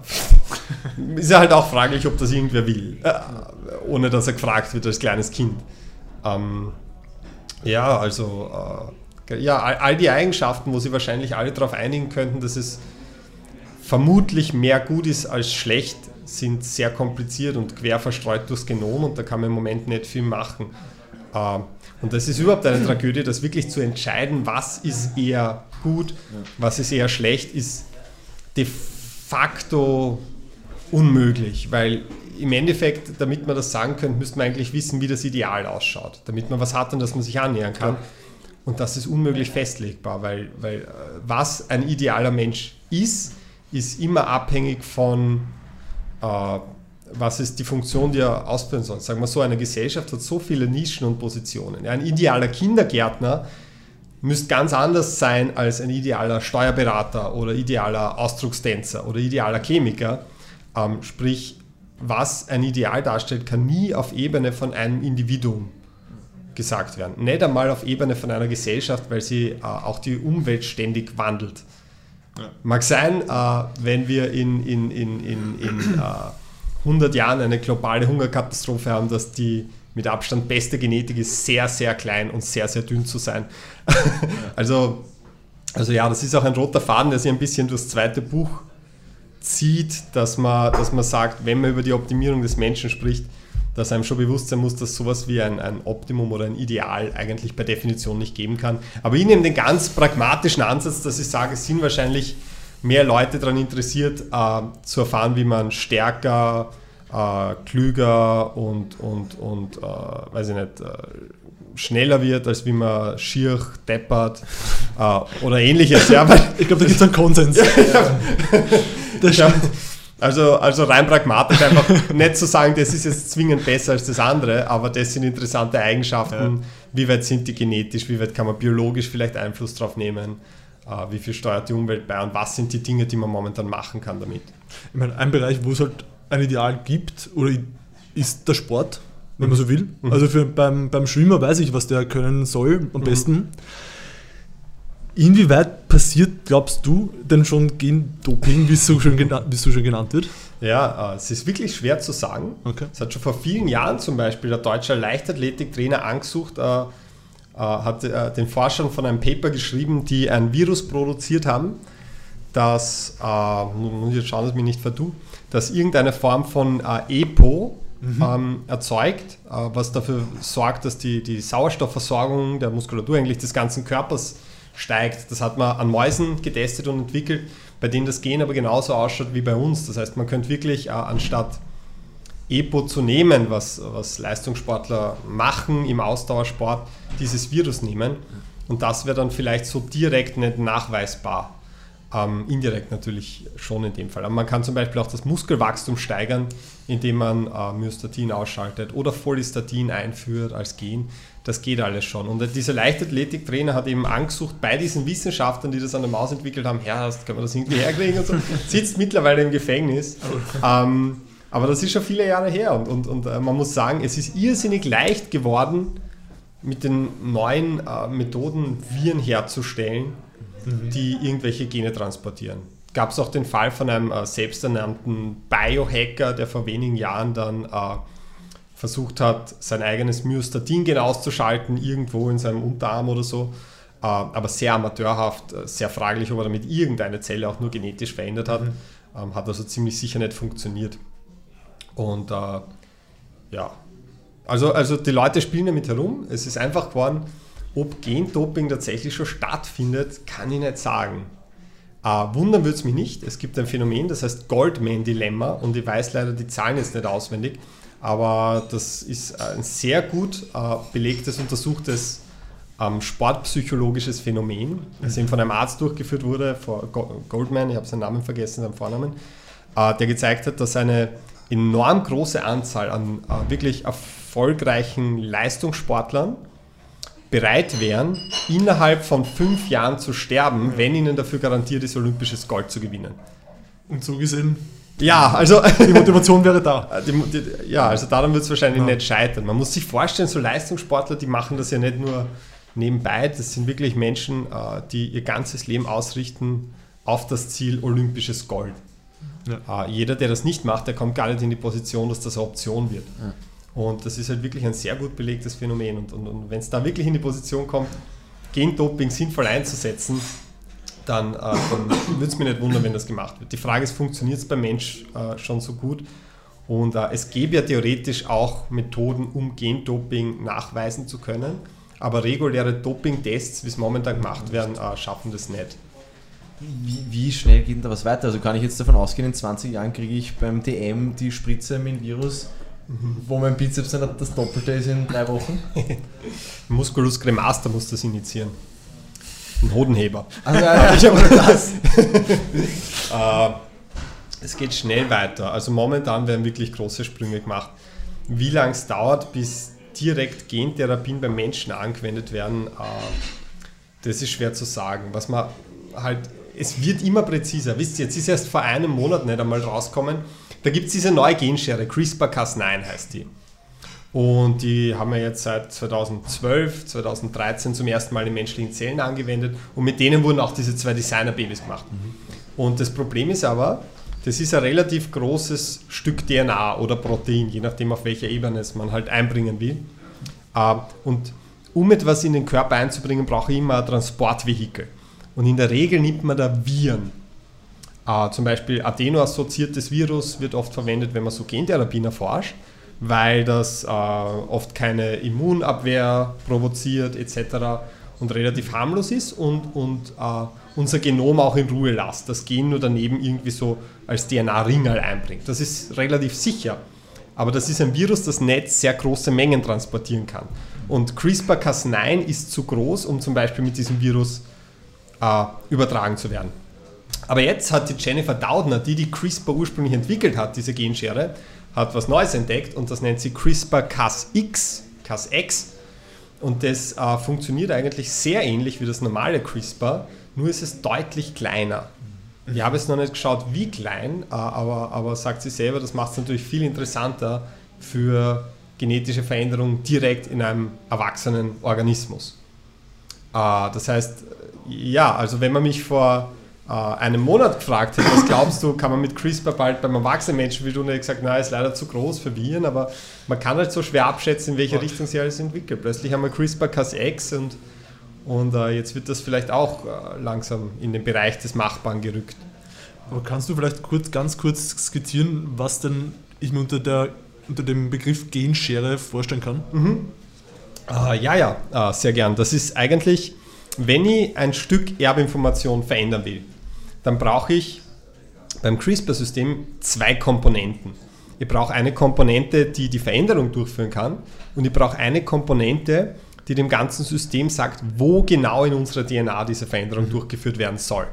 A: äh, ist ja halt auch fraglich, ob das irgendwer will, äh, ohne dass er gefragt wird als kleines Kind. Ähm, ja, also äh, ja, all, all die Eigenschaften, wo sie wahrscheinlich alle darauf einigen könnten, dass es vermutlich mehr gut ist als schlecht, sind sehr kompliziert und quer verstreut durchs Genom und da kann man im Moment nicht viel machen. Und das ist überhaupt eine Tragödie, das wirklich zu entscheiden, was ist eher gut, was ist eher schlecht, ist de facto unmöglich, weil im Endeffekt, damit man das sagen könnte, müsste man eigentlich wissen, wie das Ideal ausschaut, damit man was hat, an das man sich annähern kann. Und das ist unmöglich festlegbar, weil, weil was ein idealer Mensch ist, ist immer abhängig von Uh, was ist die Funktion, die er ausführen soll. Sagen wir so, eine Gesellschaft hat so viele Nischen und Positionen. Ja, ein idealer Kindergärtner müsste ganz anders sein als ein idealer Steuerberater oder idealer Ausdruckstänzer oder idealer Chemiker. Um, sprich, was ein Ideal darstellt, kann nie auf Ebene von einem Individuum gesagt werden. Nicht einmal auf Ebene von einer Gesellschaft, weil sie uh, auch die Umwelt ständig wandelt. Ja. Mag sein, äh, wenn wir in, in, in, in, in äh, hundert Jahren eine globale Hungerkatastrophe haben, dass die mit Abstand beste Genetik ist, sehr, sehr klein und sehr, sehr dünn zu sein. Ja. also, also ja, das ist auch ein roter Faden, der sich ein bisschen durchs zweite Buch zieht, dass man, dass man sagt, wenn man über die Optimierung des Menschen spricht, dass einem schon bewusst sein muss, dass sowas wie ein, ein Optimum oder ein Ideal eigentlich per Definition nicht geben kann. Aber ich nehme den ganz pragmatischen Ansatz, dass ich sage, es sind wahrscheinlich mehr Leute daran interessiert, äh, zu erfahren, wie man stärker, äh, klüger und, und, und äh, weiß ich nicht, äh, schneller wird, als wie man schier, deppert äh, oder ähnliches. Ja, weil
C: ich glaube, da gibt es einen Konsens.
A: Das stimmt. Also, also rein pragmatisch einfach nicht zu sagen, das ist jetzt zwingend besser als das andere, aber das sind interessante Eigenschaften. Ja. Wie weit sind die genetisch, wie weit kann man biologisch vielleicht Einfluss drauf nehmen, äh, wie viel steuert die Umwelt bei und was sind die Dinge, die man momentan machen kann damit.
C: Ich meine, ein Bereich, wo es halt ein Ideal gibt, oder ist der Sport, wenn mhm. man so will. Mhm. Also für, beim, beim Schwimmer weiß ich, was der können soll am mhm. besten. Inwieweit passiert, glaubst du, denn schon Gendoping, wie es so schön, gena- wie es so schön genannt wird?
A: Ja, äh, es ist wirklich schwer zu sagen.
C: Okay.
A: Es hat schon vor vielen Jahren zum Beispiel der deutsche Leichtathletiktrainer angesucht, äh, äh, hat äh, den Forschern von einem Paper geschrieben, die ein Virus produziert haben, das, äh, muss ich jetzt schauen, dass ich mich nicht vertue, das irgendeine Form von äh, EPO mhm. ähm, erzeugt, äh, was dafür sorgt, dass die, die Sauerstoffversorgung der Muskulatur eigentlich des ganzen Körpers steigt. Das hat man an Mäusen getestet und entwickelt, bei denen das Gen aber genauso ausschaut wie bei uns. Das heißt, man könnte wirklich äh, anstatt EPO zu nehmen, was, was Leistungssportler machen im Ausdauersport, dieses Virus nehmen. Und das wäre dann vielleicht so direkt nicht nachweisbar. Ähm, indirekt natürlich schon in dem Fall. Aber man kann zum Beispiel auch das Muskelwachstum steigern, indem man äh, Myostatin ausschaltet oder Follistatin einführt als Gen. Das geht alles schon. Und dieser Leichtathletiktrainer hat eben angesucht bei diesen Wissenschaftlern, die das an der Maus entwickelt haben, ja, kann man das irgendwie herkriegen und so, sitzt mittlerweile im Gefängnis. Ähm, aber das ist schon viele Jahre her und, und, und äh, man muss sagen, es ist irrsinnig leicht geworden, mit den neuen äh, Methoden Viren herzustellen, mhm. die irgendwelche Gene transportieren. Gab es auch den Fall von einem äh, selbsternannten Biohacker, der vor wenigen Jahren dann äh, versucht hat, sein eigenes Myostatin-Gen auszuschalten, irgendwo in seinem Unterarm oder so, äh, aber sehr amateurhaft, äh, sehr fraglich, ob er damit irgendeine Zelle auch nur genetisch verändert hat, mhm. ähm, hat also ziemlich sicher nicht funktioniert. Und äh, ja, also, also die Leute spielen damit herum, es ist einfach geworden, ob Gendoping tatsächlich schon stattfindet, kann ich nicht sagen. Äh, wundern würde es mich nicht, es gibt ein Phänomen, das heißt Goldman-Dilemma und ich weiß leider die Zahlen jetzt nicht auswendig, aber das ist ein sehr gut äh, belegtes, untersuchtes ähm, sportpsychologisches Phänomen, das eben von einem Arzt durchgeführt wurde, vor Goldman, ich habe seinen Namen vergessen, seinen Vornamen, äh, der gezeigt hat, dass eine enorm große Anzahl an äh, wirklich erfolgreichen Leistungssportlern bereit wären, innerhalb von fünf Jahren zu sterben, wenn ihnen dafür garantiert ist, olympisches Gold zu gewinnen.
C: Und so gesehen...
A: Ja, also
C: die Motivation wäre da.
A: Die, die, ja, also daran wird es wahrscheinlich ja. nicht scheitern. Man muss sich vorstellen, so Leistungssportler, die machen das ja nicht nur nebenbei, das sind wirklich Menschen, die ihr ganzes Leben ausrichten auf das Ziel olympisches Gold. Ja. Jeder, der das nicht macht, der kommt gar nicht in die Position, dass das eine Option wird. Ja. Und das ist halt wirklich ein sehr gut belegtes Phänomen. Und, und, und wenn es da wirklich in die Position kommt, Gendoping sinnvoll einzusetzen, dann, äh, dann würde es mich nicht wundern, wenn das gemacht wird. Die Frage ist, funktioniert es beim Mensch äh, schon so gut? Und äh, es gäbe ja theoretisch auch Methoden, um Gendoping nachweisen zu können, aber reguläre Doping-Tests, wie es momentan gemacht werden, äh, schaffen das nicht.
B: Wie, wie schnell geht denn da was weiter? Also kann ich jetzt davon ausgehen, in zwanzig Jahren kriege ich beim D M die Spritze mit dem Virus, mhm. wo mein Bizeps dann das Doppelte ist in drei Wochen?
A: Musculus cremaster muss das initiieren. Ein Hodenheber.
B: Also, ja, ich habe das.
A: äh, es geht schnell weiter. Also momentan werden wirklich große Sprünge gemacht. Wie lange es dauert, bis direkt Gentherapien beim Menschen angewendet werden, äh, das ist schwer zu sagen. Was man halt, es wird immer präziser. Wisst ihr, jetzt ist erst vor einem Monat nicht einmal rausgekommen. Da gibt es diese neue Genschere, CRISPR Cas neun heißt die. Und die haben wir jetzt seit zweitausendzwölf, zweitausenddreizehn zum ersten Mal in menschlichen Zellen angewendet und mit denen wurden auch diese zwei Designer-Babys gemacht. Mhm. Und das Problem ist aber, das ist ein relativ großes Stück D N A oder Protein, je nachdem auf welcher Ebene es man halt einbringen will. Und um etwas in den Körper einzubringen, brauche ich immer ein Transportvehikel. Und in der Regel nimmt man da Viren. Zum Beispiel adeno-assoziiertes Virus wird oft verwendet, wenn man so Gentherapien erforscht, weil das äh, oft keine Immunabwehr provoziert et cetera und relativ harmlos ist und, und äh, unser Genom auch in Ruhe lässt. Das Gen nur daneben irgendwie so als D N A-Ringerl einbringt. Das ist relativ sicher, aber das ist ein Virus, das nicht sehr große Mengen transportieren kann. Und CRISPR Cas neun ist zu groß, um zum Beispiel mit diesem Virus äh, übertragen zu werden. Aber jetzt hat die Jennifer Doudna, die die CRISPR ursprünglich entwickelt hat, diese Genschere, hat was Neues entdeckt und das nennt sie CRISPR Cas X, Cas X. Und das äh, funktioniert eigentlich sehr ähnlich wie das normale CRISPR, nur ist es deutlich kleiner. Ich habe jetzt noch nicht geschaut, wie klein, äh, aber, aber sagt sie selber, das macht es natürlich viel interessanter für genetische Veränderungen direkt in einem erwachsenen Organismus. Äh, das heißt, ja, also wenn man mich vor äh, einem Monat gefragt hätte, was glaubst du, kann man mit CRISPR bald beim erwachsenen Menschen, wie du nicht gesagt, na, ist leider zu groß für Viren, aber man kann halt so schwer abschätzen, in welche ja. Richtung sich alles entwickelt. Plötzlich haben wir CRISPR Cas X und, und äh, jetzt wird das vielleicht auch äh, langsam in den Bereich des Machbaren gerückt.
C: Aber kannst du vielleicht kurz, ganz kurz skizzieren, was denn ich mir unter, der, unter dem Begriff Genschere vorstellen kann?
A: Mhm. Uh, ja, ja, uh, sehr gern. Das ist eigentlich, wenn ich ein Stück Erbinformation verändern will, dann brauche ich beim CRISPR-System zwei Komponenten. Ich brauche eine Komponente, die die Veränderung durchführen kann, und ich brauche eine Komponente, die dem ganzen System sagt, wo genau in unserer D N A diese Veränderung mhm. durchgeführt werden soll.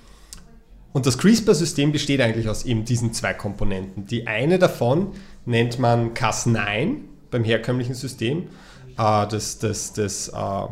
A: Und das CRISPR-System besteht eigentlich aus eben diesen zwei Komponenten. Die eine davon nennt man Cas neun beim herkömmlichen System. Das, das, das,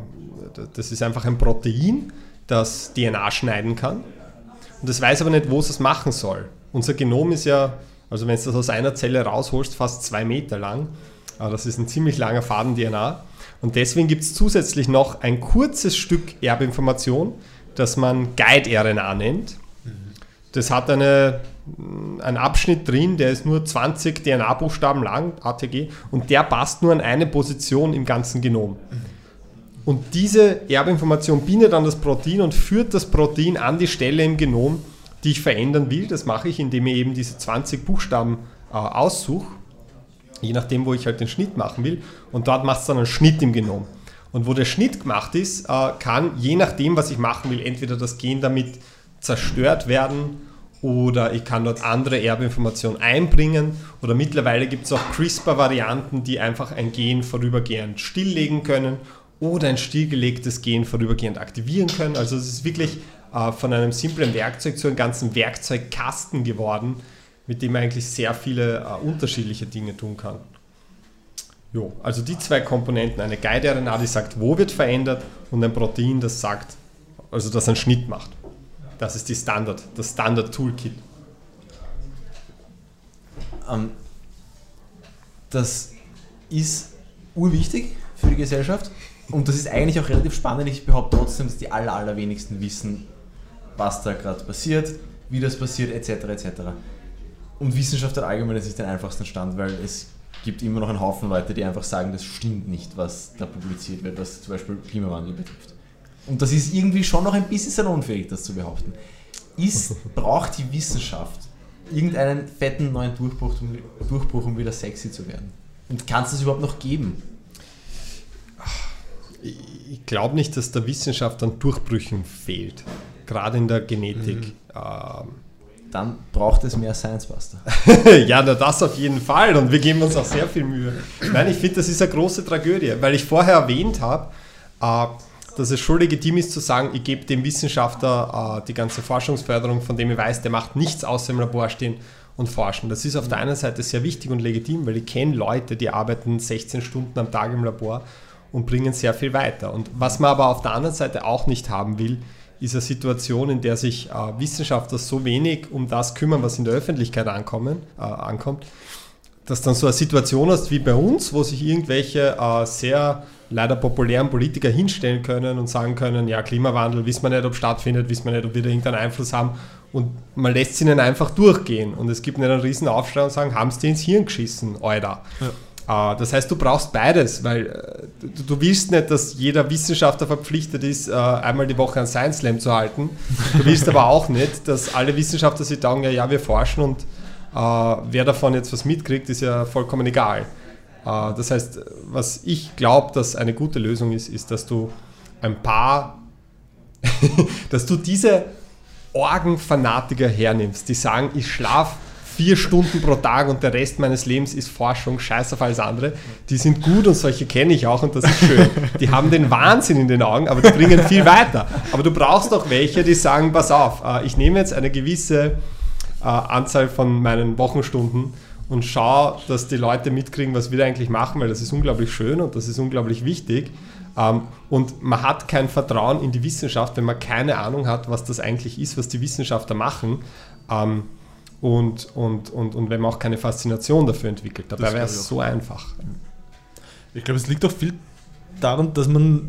A: das ist einfach ein Protein, das D N A schneiden kann. Und das weiß aber nicht, wo es das machen soll. Unser Genom ist ja, also wenn du das aus einer Zelle rausholst, fast zwei Meter lang. Das ist ein ziemlich langer Faden D N A. Und deswegen gibt es zusätzlich noch ein kurzes Stück Erbinformation, das man Guide-R N A nennt. Das hat eine, einen Abschnitt drin, der ist nur zwanzig D N A-Buchstaben lang, A T G, und der passt nur an eine Position im ganzen Genom. Und diese Erbinformation bindet an das Protein und führt das Protein an die Stelle im Genom, die ich verändern will. Das mache ich, indem ich eben diese zwanzig Buchstaben äh, aussuche, je nachdem, wo ich halt den Schnitt machen will. Und dort macht es dann einen Schnitt im Genom. Und wo der Schnitt gemacht ist, äh, kann, je nachdem, was ich machen will, entweder das Gen damit zerstört werden oder ich kann dort andere Erbinformationen einbringen, oder mittlerweile gibt es auch CRISPR-Varianten, die einfach ein Gen vorübergehend stilllegen können oder ein stillgelegtes Gen vorübergehend aktivieren können. Also es ist wirklich äh, von einem simplen Werkzeug zu einem ganzen Werkzeugkasten geworden, mit dem man eigentlich sehr viele äh, unterschiedliche Dinge tun kann. Jo, also die zwei Komponenten, eine Guide-R N A, die sagt, wo wird verändert, und ein Protein, das sagt, also das einen Schnitt macht. Das ist die Standard, das Standard-Toolkit.
B: Ähm, das ist urwichtig für die Gesellschaft, und das ist eigentlich auch relativ spannend. Ich behaupte trotzdem, dass die aller, allerwenigsten wissen, was da gerade passiert, wie das passiert, et cetera et cetera. Und Wissenschaft hat allgemein ist nicht den einfachsten Stand, weil es gibt immer noch einen Haufen Leute, die einfach sagen, das stimmt nicht, was da publiziert wird, was zum Beispiel Klimawandel betrifft. Und das ist irgendwie schon noch ein bisschen salonfähig, das zu behaupten. Ist, braucht die Wissenschaft irgendeinen fetten neuen Durchbruch, um, Durchbruch, um wieder sexy zu werden? Und kann es das überhaupt noch geben?
A: Ich glaube nicht, dass der Wissenschaft an Durchbrüchen fehlt. Gerade in der Genetik. Mhm. Ähm,
B: Dann braucht es mehr Science-Buster.
A: Ja, na, das auf jeden Fall. Und wir geben uns auch sehr viel Mühe. Nein, ich finde, das ist eine große Tragödie, weil ich vorher erwähnt habe, äh, dass es schon legitim ist zu sagen, ich gebe dem Wissenschaftler äh, die ganze Forschungsförderung, von dem ich weiß, der macht nichts außer im Labor stehen und forschen. Das ist auf der einen Seite sehr wichtig und legitim, weil ich kenne Leute, die arbeiten sechzehn Stunden am Tag im Labor und bringen sehr viel weiter. Und was man aber auf der anderen Seite auch nicht haben will, ist eine Situation, in der sich äh, Wissenschaftler so wenig um das kümmern, was in der Öffentlichkeit ankommen, äh, ankommt, dass dann so eine Situation hast wie bei uns, wo sich irgendwelche äh, sehr leider populären Politiker hinstellen können und sagen können, ja, Klimawandel, wissen wir nicht, ob stattfindet, wissen wir nicht, ob wir da irgendeinen Einfluss haben, und man lässt es ihnen einfach durchgehen und es gibt nicht einen riesen Aufschrei und sagen, haben sie dir ins Hirn geschissen, Alter. Ja. Äh, das heißt, du brauchst beides, weil äh, du, du willst nicht, dass jeder Wissenschaftler verpflichtet ist, äh, einmal die Woche einen Science Slam zu halten. Du willst aber auch nicht, dass alle Wissenschaftler sich sagen, ja, ja, wir forschen und äh, wer davon jetzt was mitkriegt, ist ja vollkommen egal. Das heißt, was ich glaube, dass eine gute Lösung ist, ist, dass du ein paar, dass du diese Orgenfanatiker hernimmst, die sagen, ich schlafe vier Stunden pro Tag und der Rest meines Lebens ist Forschung, scheiß auf alles andere. Die sind gut und solche kenne ich auch und das ist schön. Die haben den Wahnsinn in den Augen, aber die bringen viel weiter. Aber du brauchst auch welche, die sagen, pass auf, ich nehme jetzt eine gewisse Anzahl von meinen Wochenstunden und schaue, dass die Leute mitkriegen, was wir da eigentlich machen, weil das ist unglaublich schön und das ist unglaublich wichtig. Und man hat kein Vertrauen in die Wissenschaft, wenn man keine Ahnung hat, was das eigentlich ist, was die Wissenschaftler machen. Und, und, und, und wenn man auch keine Faszination dafür entwickelt. Dabei wäre es so einfach.
C: Ich glaube, es liegt auch viel daran, dass man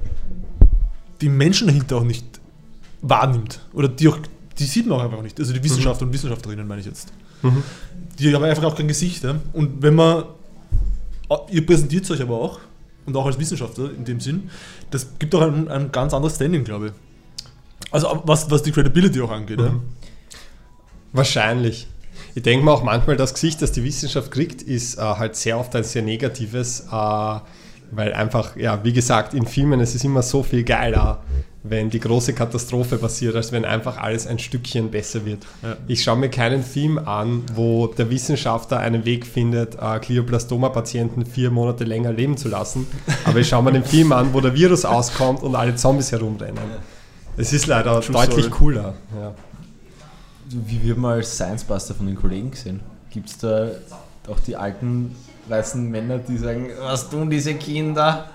C: die Menschen dahinter auch nicht wahrnimmt. Oder die, auch, die sieht man auch einfach nicht. Also die Wissenschaftler mhm. und Wissenschaftlerinnen meine ich jetzt. Mhm. Die haben einfach auch kein Gesicht. Ja? Und wenn man, ihr präsentiert euch aber auch, und auch als Wissenschaftler in dem Sinn, das gibt auch ein, ein ganz anderes Standing, glaube ich. Also was, was die Credibility auch angeht. Mhm. Ja?
A: Wahrscheinlich. Ich denke mir auch manchmal, das Gesicht, das die Wissenschaft kriegt, ist äh, halt sehr oft ein sehr negatives, äh, weil einfach, ja, wie gesagt, in Filmen es ist immer so viel geiler, wenn die große Katastrophe passiert, als wenn einfach alles ein Stückchen besser wird. Ja. Ich schaue mir keinen Film an, wo der Wissenschaftler einen Weg findet, äh, Glioblastoma-Patienten vier Monate länger leben zu lassen, aber ich schaue mir den Film an, wo der Virus auskommt und alle Zombies herumrennen. Es ist leider True deutlich story. Cooler. Ja.
B: Wie wird man als Science-Buster von den Kollegen gesehen? Gibt es da auch die alten weißen Männer, die sagen, was tun diese Kinder?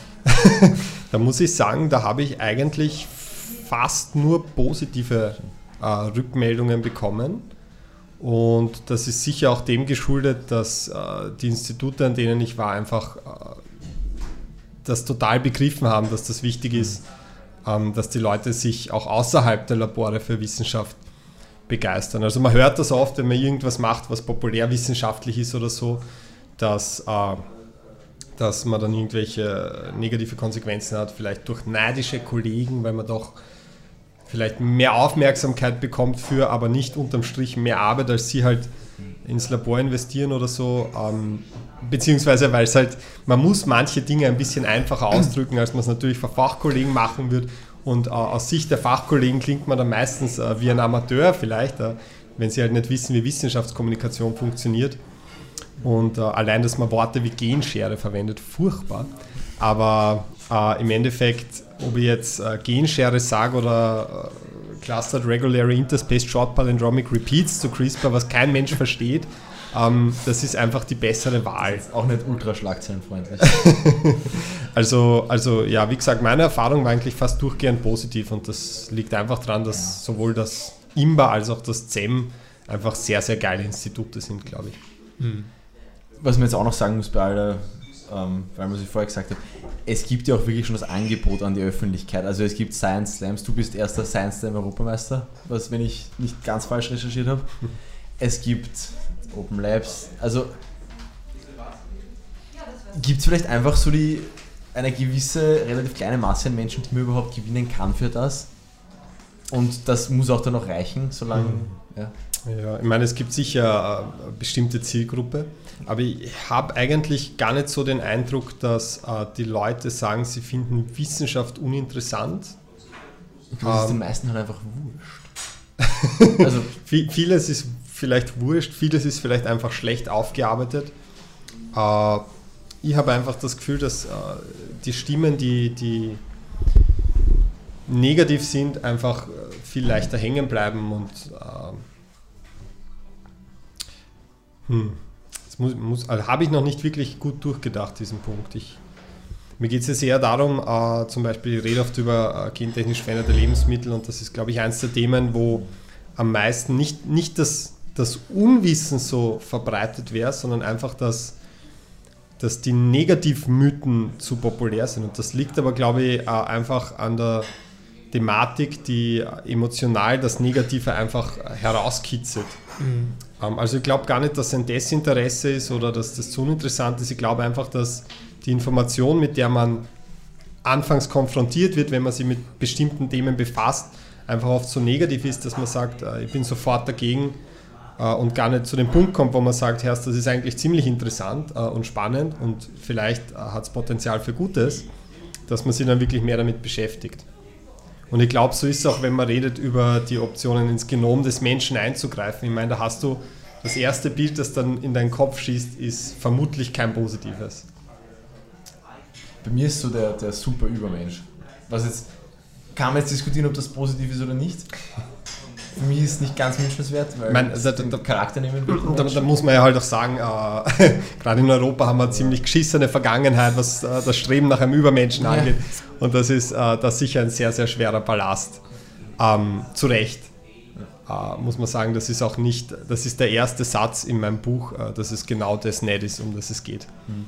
A: Da muss ich sagen, da habe ich eigentlich fast nur positive äh, Rückmeldungen bekommen. Und das ist sicher auch dem geschuldet, dass äh, die Institute, an denen ich war, einfach äh, das total begriffen haben, dass das wichtig ist, ähm, dass die Leute sich auch außerhalb der Labore für Wissenschaft begeistern. Also man hört das oft, wenn man irgendwas macht, was populärwissenschaftlich ist oder so, dass, äh, dass man dann irgendwelche negative Konsequenzen hat, vielleicht durch neidische Kollegen, weil man doch vielleicht mehr Aufmerksamkeit bekommt für, aber nicht unterm Strich mehr Arbeit, als sie halt ins Labor investieren oder so, ähm, beziehungsweise weil es halt, man muss manche Dinge ein bisschen einfacher ausdrücken, als man es natürlich für Fachkollegen machen würde. Und äh, aus Sicht der Fachkollegen klingt man dann meistens äh, wie ein Amateur vielleicht, äh, wenn sie halt nicht wissen, wie Wissenschaftskommunikation funktioniert. Und äh, allein, dass man Worte wie Genschere verwendet, furchtbar. Aber äh, im Endeffekt, ob ich jetzt äh, Genschere sage oder äh, Clustered Regularly Interspaced Short Palindromic Repeats zu CRISPR, was kein Mensch versteht, ähm, das ist einfach die bessere Wahl.
B: Auch nicht ultra schlagzeilenfreundlich.
A: Also, also ja, wie gesagt, meine Erfahrung war eigentlich fast durchgehend positiv und das liegt einfach daran, dass sowohl das I M B A als auch das Z E M einfach sehr, sehr geile Institute sind, glaube ich.
B: Hm. Was man jetzt auch noch sagen muss bei aller, ähm, weil man sich vorher gesagt hat, es gibt ja auch wirklich schon das Angebot an die Öffentlichkeit. Also es gibt Science Slams, du bist erster Science Slam Europameister, was, wenn ich nicht ganz falsch recherchiert habe. Es gibt Open Labs, also gibt es vielleicht einfach so die eine gewisse, relativ kleine Masse an Menschen, die man überhaupt gewinnen kann für das. Und das muss auch dann noch reichen, solange... Mhm. Ja.
A: Ja, ich meine, es gibt sicher eine bestimmte Zielgruppe, aber ich habe eigentlich gar nicht so den Eindruck, dass äh, die Leute sagen, sie finden Wissenschaft uninteressant.
B: Ich glaube, das ist den meisten halt einfach wurscht.
A: Also vieles ist vielleicht wurscht, vieles ist vielleicht einfach schlecht aufgearbeitet. Äh, ich habe einfach das Gefühl, dass äh, die Stimmen, die, die negativ sind, einfach viel leichter hängen bleiben und äh, hm, das muss, muss, also habe ich noch nicht wirklich gut durchgedacht, diesen Punkt. Ich, mir geht es ja sehr darum, äh, zum Beispiel, ich rede oft über äh, gentechnisch veränderte Lebensmittel und das ist, glaube ich, eines der Themen, wo am meisten nicht, nicht das, das Unwissen so verbreitet wäre, sondern einfach, dass, dass die Negativmythen zu populär sind. Und das liegt aber, glaube ich, äh, einfach an der Thematik, die emotional das Negative einfach herauskitzelt. Mhm. Ähm, also ich glaube gar nicht, dass es ein Desinteresse ist oder dass das zu uninteressant ist. Ich glaube einfach, dass die Information, mit der man anfangs konfrontiert wird, wenn man sich mit bestimmten Themen befasst, einfach oft so negativ ist, dass man sagt, äh, ich bin sofort dagegen äh, und gar nicht zu dem Punkt kommt, wo man sagt, Herr, das ist eigentlich ziemlich interessant äh, und spannend und vielleicht äh, hat es Potenzial für Gutes, dass man sich dann wirklich mehr damit beschäftigt. Und ich glaube, so ist es auch, wenn man redet über die Optionen ins Genom des Menschen einzugreifen. Ich meine, da hast du das erste Bild, das dann in deinen Kopf schießt, ist vermutlich kein positives.
B: Bei mir ist so der, der super Übermensch. Was jetzt, kann man jetzt diskutieren, ob das positiv ist oder nicht. Für mich ist es nicht ganz wünschenswert, weil
A: mein,
B: es
A: da,
B: den
A: da,
B: Charakter nehmen will.
A: Da, da muss man ja halt auch sagen, äh, gerade in Europa haben wir eine ziemlich geschissene Vergangenheit, was äh, das Streben nach einem Übermenschen
B: Ja.
A: angeht. Und das ist äh, das sicher ein sehr, sehr schwerer Ballast. Ähm, zu Recht. Äh, muss man sagen, das ist auch nicht, das ist der erste Satz in meinem Buch, äh, dass es genau das nicht ist, um das es geht.
B: Mhm.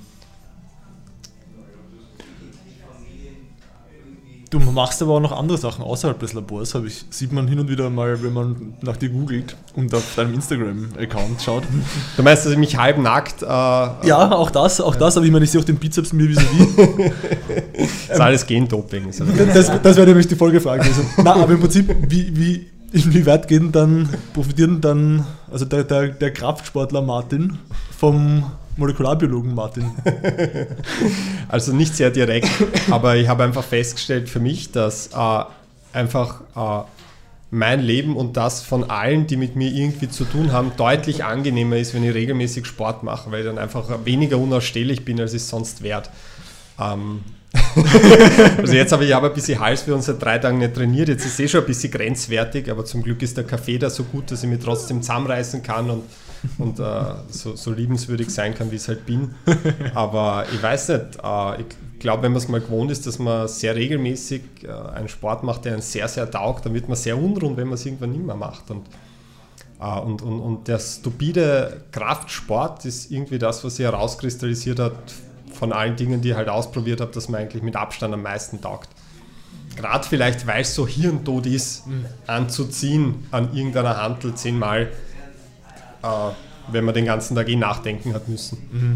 C: Du machst aber auch noch andere Sachen außerhalb des Labors, habe ich, sieht man hin und wieder mal, wenn man nach dir googelt und auf deinem Instagram-Account schaut.
A: Du meinst, dass ich mich halbnackt... Äh,
C: Ja, auch das, auch das, aber ich meine, ich sehe auch den Bizeps mir vis-à-vis.
A: Das ist alles Gendoping. Ist alles
C: Das, das wäre nämlich die Folgefrage gewesen. Na, aber im Prinzip, wie, wie, inwieweit gehen dann, profitieren dann, also der, der, der Kraftsportler Martin vom Molekularbiologen Martin?
A: Also nicht sehr direkt, aber ich habe einfach festgestellt für mich, dass äh, einfach äh, mein Leben und das von allen, die mit mir irgendwie zu tun haben, deutlich angenehmer ist, wenn ich regelmäßig Sport mache, weil ich dann einfach weniger unausstehlich bin, als ich es sonst werde. Ähm also jetzt habe ich aber ein bisschen Hals, wir uns seit drei Tagen nicht trainiert, jetzt ist es eh schon ein bisschen grenzwertig, aber zum Glück ist der Kaffee da so gut, dass ich mich trotzdem zusammenreißen kann und, und äh, so, so liebenswürdig sein kann, wie ich es halt bin. Aber ich weiß nicht, äh, ich glaube, wenn man es mal gewohnt ist, dass man sehr regelmäßig äh, einen Sport macht, der einen sehr, sehr taugt, dann wird man sehr unrund, wenn man es irgendwann nicht mehr macht. Und, äh, und, und, und der stupide Kraftsport ist irgendwie das, was sich herauskristallisiert hat von allen Dingen, die ich halt ausprobiert habe, dass man eigentlich mit Abstand am meisten taugt. Gerade vielleicht, weil es so hirntot ist, mhm. anzuziehen an irgendeiner Hantel zehnmal, äh, wenn man den ganzen Tag eh nachdenken hat müssen.
C: Mhm.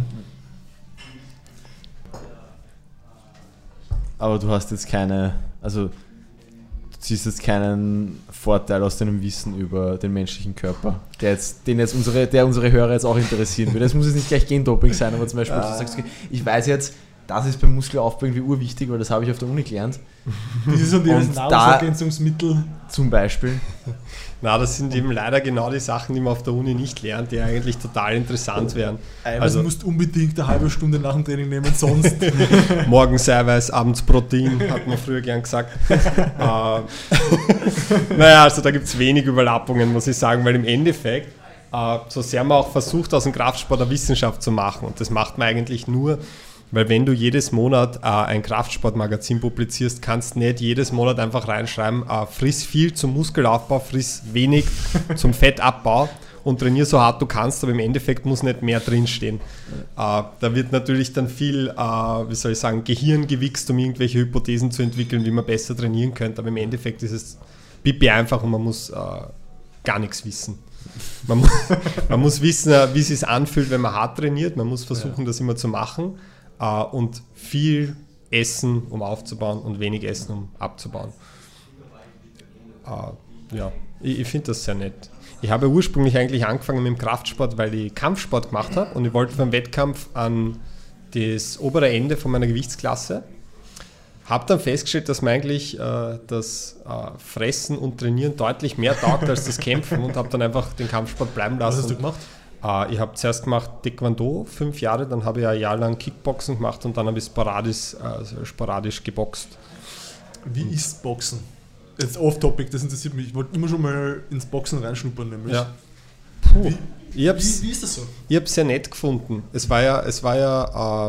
B: Aber du hast jetzt keine, also du ziehst jetzt keinen Vorteil aus deinem Wissen über den menschlichen Körper, der jetzt, den jetzt unsere, der unsere Hörer jetzt auch interessieren würde. Es muss jetzt nicht gleich Gendoping sein, aber zum Beispiel, du sagst, okay, ich weiß jetzt, das ist beim Muskelaufbau irgendwie urwichtig, weil das habe ich auf der Uni gelernt.
C: Dieses und jenes
B: Und
C: Nahrungsergänzungsmittel.
B: Zum Beispiel.
A: Na, das sind eben leider genau die Sachen, die man auf der Uni nicht lernt, die eigentlich total interessant wären.
C: Eiweiß
A: Also
C: musst unbedingt eine halbe Stunde nach dem Training nehmen, sonst...
A: morgens Eiweiß, abends Protein, hat man früher gern gesagt. äh, naja, also da gibt es wenig Überlappungen, muss ich sagen, weil im Endeffekt, äh, so sehr man auch versucht, aus dem Kraftsport eine Wissenschaft zu machen, und das macht man eigentlich nur, weil wenn du jedes Monat äh, ein Kraftsportmagazin publizierst, kannst du nicht jedes Monat einfach reinschreiben, äh, friss viel zum Muskelaufbau, friss wenig zum Fettabbau und trainier so hart du kannst, aber im Endeffekt muss nicht mehr drinstehen. Äh, da wird natürlich dann viel, äh, wie soll ich sagen, Gehirn gewichst, um irgendwelche Hypothesen zu entwickeln, wie man besser trainieren könnte, aber im Endeffekt ist es pipi einfach und man muss äh, gar nichts wissen. Man, mu- man muss wissen, äh, wie es sich anfühlt, wenn man hart trainiert, man muss versuchen, ja. das immer zu machen. Uh, und viel essen, um aufzubauen und wenig essen, um abzubauen. Uh, ja, ich, ich finde das sehr nett. Ich habe ursprünglich eigentlich angefangen mit dem Kraftsport, weil ich Kampfsport gemacht habe und ich wollte beim Wettkampf an das obere Ende von meiner Gewichtsklasse. Habe dann festgestellt, dass mir eigentlich uh, das uh, Fressen und Trainieren deutlich mehr taugt als das Kämpfen und habe dann einfach den Kampfsport bleiben lassen.
C: Was hast du gemacht?
A: Uh, ich habe zuerst gemacht Taekwondo, fünf Jahre, dann habe ich ein Jahr lang Kickboxen gemacht und dann habe ich sporadisch, also sporadisch geboxt.
C: Wie ist Boxen? Jetzt off-topic, das interessiert mich. Ich wollte immer schon mal ins Boxen reinschnuppern, nämlich.
A: Ja. Puh.
C: Wie,
A: Ich hab's,
C: wie, wie ist das so?
A: ich habe es sehr nett gefunden. Es war ja, es war ja, äh,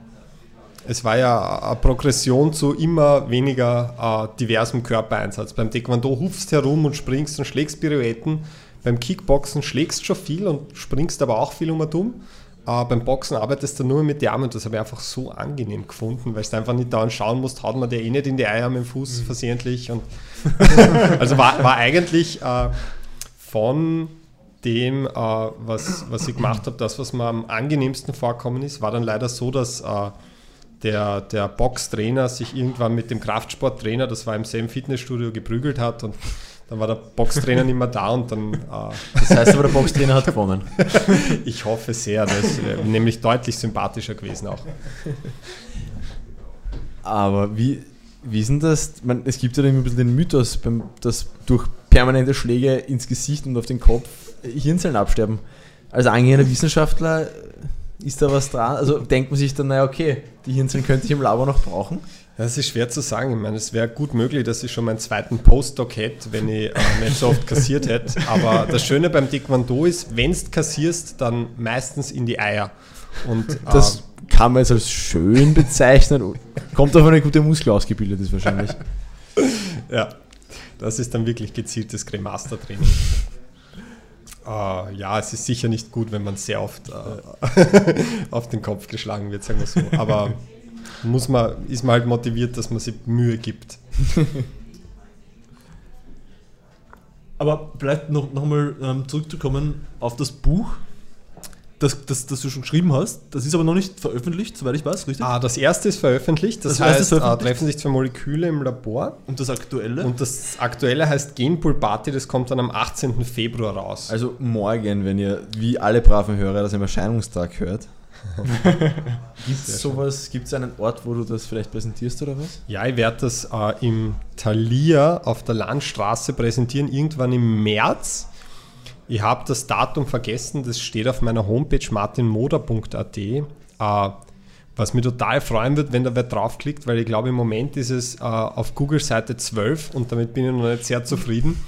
A: es war ja eine Progression zu immer weniger äh, diversem Körpereinsatz. Beim Taekwondo hupfst herum und springst und schlägst Pirouetten. Beim Kickboxen schlägst schon viel und springst aber auch viel um und um. Äh, beim Boxen arbeitest du nur mit den Armen und das habe ich einfach so angenehm gefunden, weil du einfach nicht dauernd schauen musst, haut man der eh nicht in die Eier mit dem Fuß mhm. versehentlich. Und also war, war eigentlich äh, von dem, äh, was, was ich gemacht habe, das, was mir am angenehmsten vorkommen ist, war dann leider so, dass äh, der, der Boxtrainer sich irgendwann mit dem Kraftsporttrainer, das war im selben Fitnessstudio, geprügelt hat und dann war der Boxtrainer nicht mehr da und dann... Äh,
B: das heißt aber, der Boxtrainer hat gewonnen.
A: Ich hoffe sehr, das wäre nämlich deutlich sympathischer gewesen auch.
B: Aber wie, wie ist denn das? Man, es gibt ja immer ein bisschen den Mythos, beim, dass durch permanente Schläge ins Gesicht und auf den Kopf Hirnzellen absterben. als angehender Wissenschaftler ist da was dran? Also denkt man sich dann, naja, okay, die Hirnzellen könnte ich im Labor noch brauchen?
A: Das ist schwer zu sagen. Ich meine, es wäre gut möglich, dass ich schon meinen zweiten Postdoc hätte, wenn ich äh, nicht so oft kassiert hätte. Aber das Schöne beim Taekwondo ist, wenn du kassierst, dann meistens in die Eier. Und, äh,
B: das kann man jetzt als schön bezeichnen. Kommt auf eine gute Muskel ausgebildet ist wahrscheinlich.
A: Ja, das ist dann wirklich gezieltes Cremaster-Training. Uh, ja, es ist sicher nicht gut, wenn man sehr oft uh, auf den Kopf geschlagen wird, sagen wir so. Aber muss man, ist man halt motiviert, dass man sich Mühe gibt.
C: Aber vielleicht noch, noch mal ähm, zurückzukommen auf das Buch, das, das, das du schon geschrieben hast. Das ist aber noch nicht veröffentlicht, soweit ich weiß, richtig?
A: Ah, das erste ist veröffentlicht. Das,
C: Das erste
A: heißt,
C: ist veröffentlicht?
A: Uh, treffen sich zwei Moleküle im Labor.
C: Und das aktuelle?
A: Und das aktuelle heißt Genpool Party, das kommt dann am achtzehnten Februar raus.
B: Also morgen, wenn ihr, wie alle braven Hörer, das im Erscheinungstag hört. Gibt es sowas, gibt es einen Ort, wo du das vielleicht präsentierst oder was?
A: Ja, ich werde das äh, im Thalia auf der Landstraße präsentieren, irgendwann im März. Ich habe das Datum vergessen, das steht auf meiner Homepage martin moder punkt a t. Äh, was mich total freuen wird, wenn da wer draufklickt, weil ich glaube, im Moment ist es äh, auf Google Seite zwölf und damit bin ich noch nicht sehr zufrieden.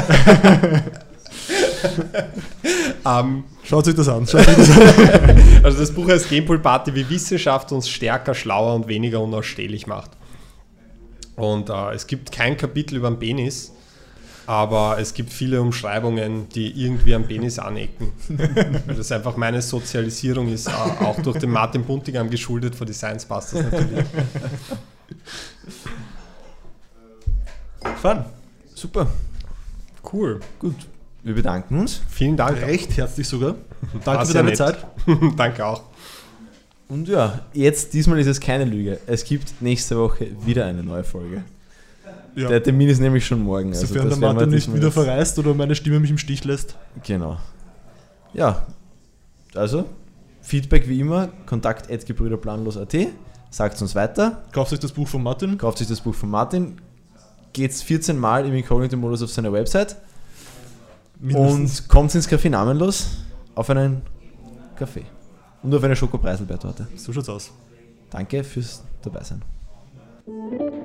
A: um,
C: Schaut euch das an. Schaut euch das an.
A: Also das Buch heißt Genpool Party, wie Wissenschaft uns stärker, schlauer und weniger unausstehlich macht. Und äh, es gibt kein Kapitel über den Penis, aber es gibt viele Umschreibungen, die irgendwie am Penis anecken. Weil das einfach meine Sozialisierung ist, äh, auch durch den Martin Buntigam geschuldet von die Science Busters natürlich.
C: Fun.
B: Super.
A: Cool.
B: Gut. Wir bedanken uns.
A: Vielen Dank.
C: Recht herzlich sogar. Danke
A: War
C: für
A: sehr
C: deine
A: nett.
C: Zeit.
A: Danke auch.
B: Und ja, jetzt, diesmal ist es keine Lüge. Es gibt nächste Woche wieder eine neue Folge.
C: Ja.
B: Der Termin ist nämlich schon morgen. Also
C: Sofern
B: das
C: der
B: werden wir
C: Martin nicht
B: diesmal
C: wieder
B: jetzt-
C: verreist oder meine Stimme mich im Stich lässt.
B: Genau. Ja, also Feedback wie immer, kontakt at gebrüderplanlos punkt at, sagt uns weiter,
C: Kauft euch das Buch von Martin.
B: kauft sich das Buch von Martin, geht's vierzehn Mal im Incognito-Modus auf seine Website
C: Mindestens.
B: und kommt ins Café namenlos auf einen Kaffee und auf eine Schokopreiselbeertorte.
C: So schaut's aus.
B: Danke fürs Dabeisein.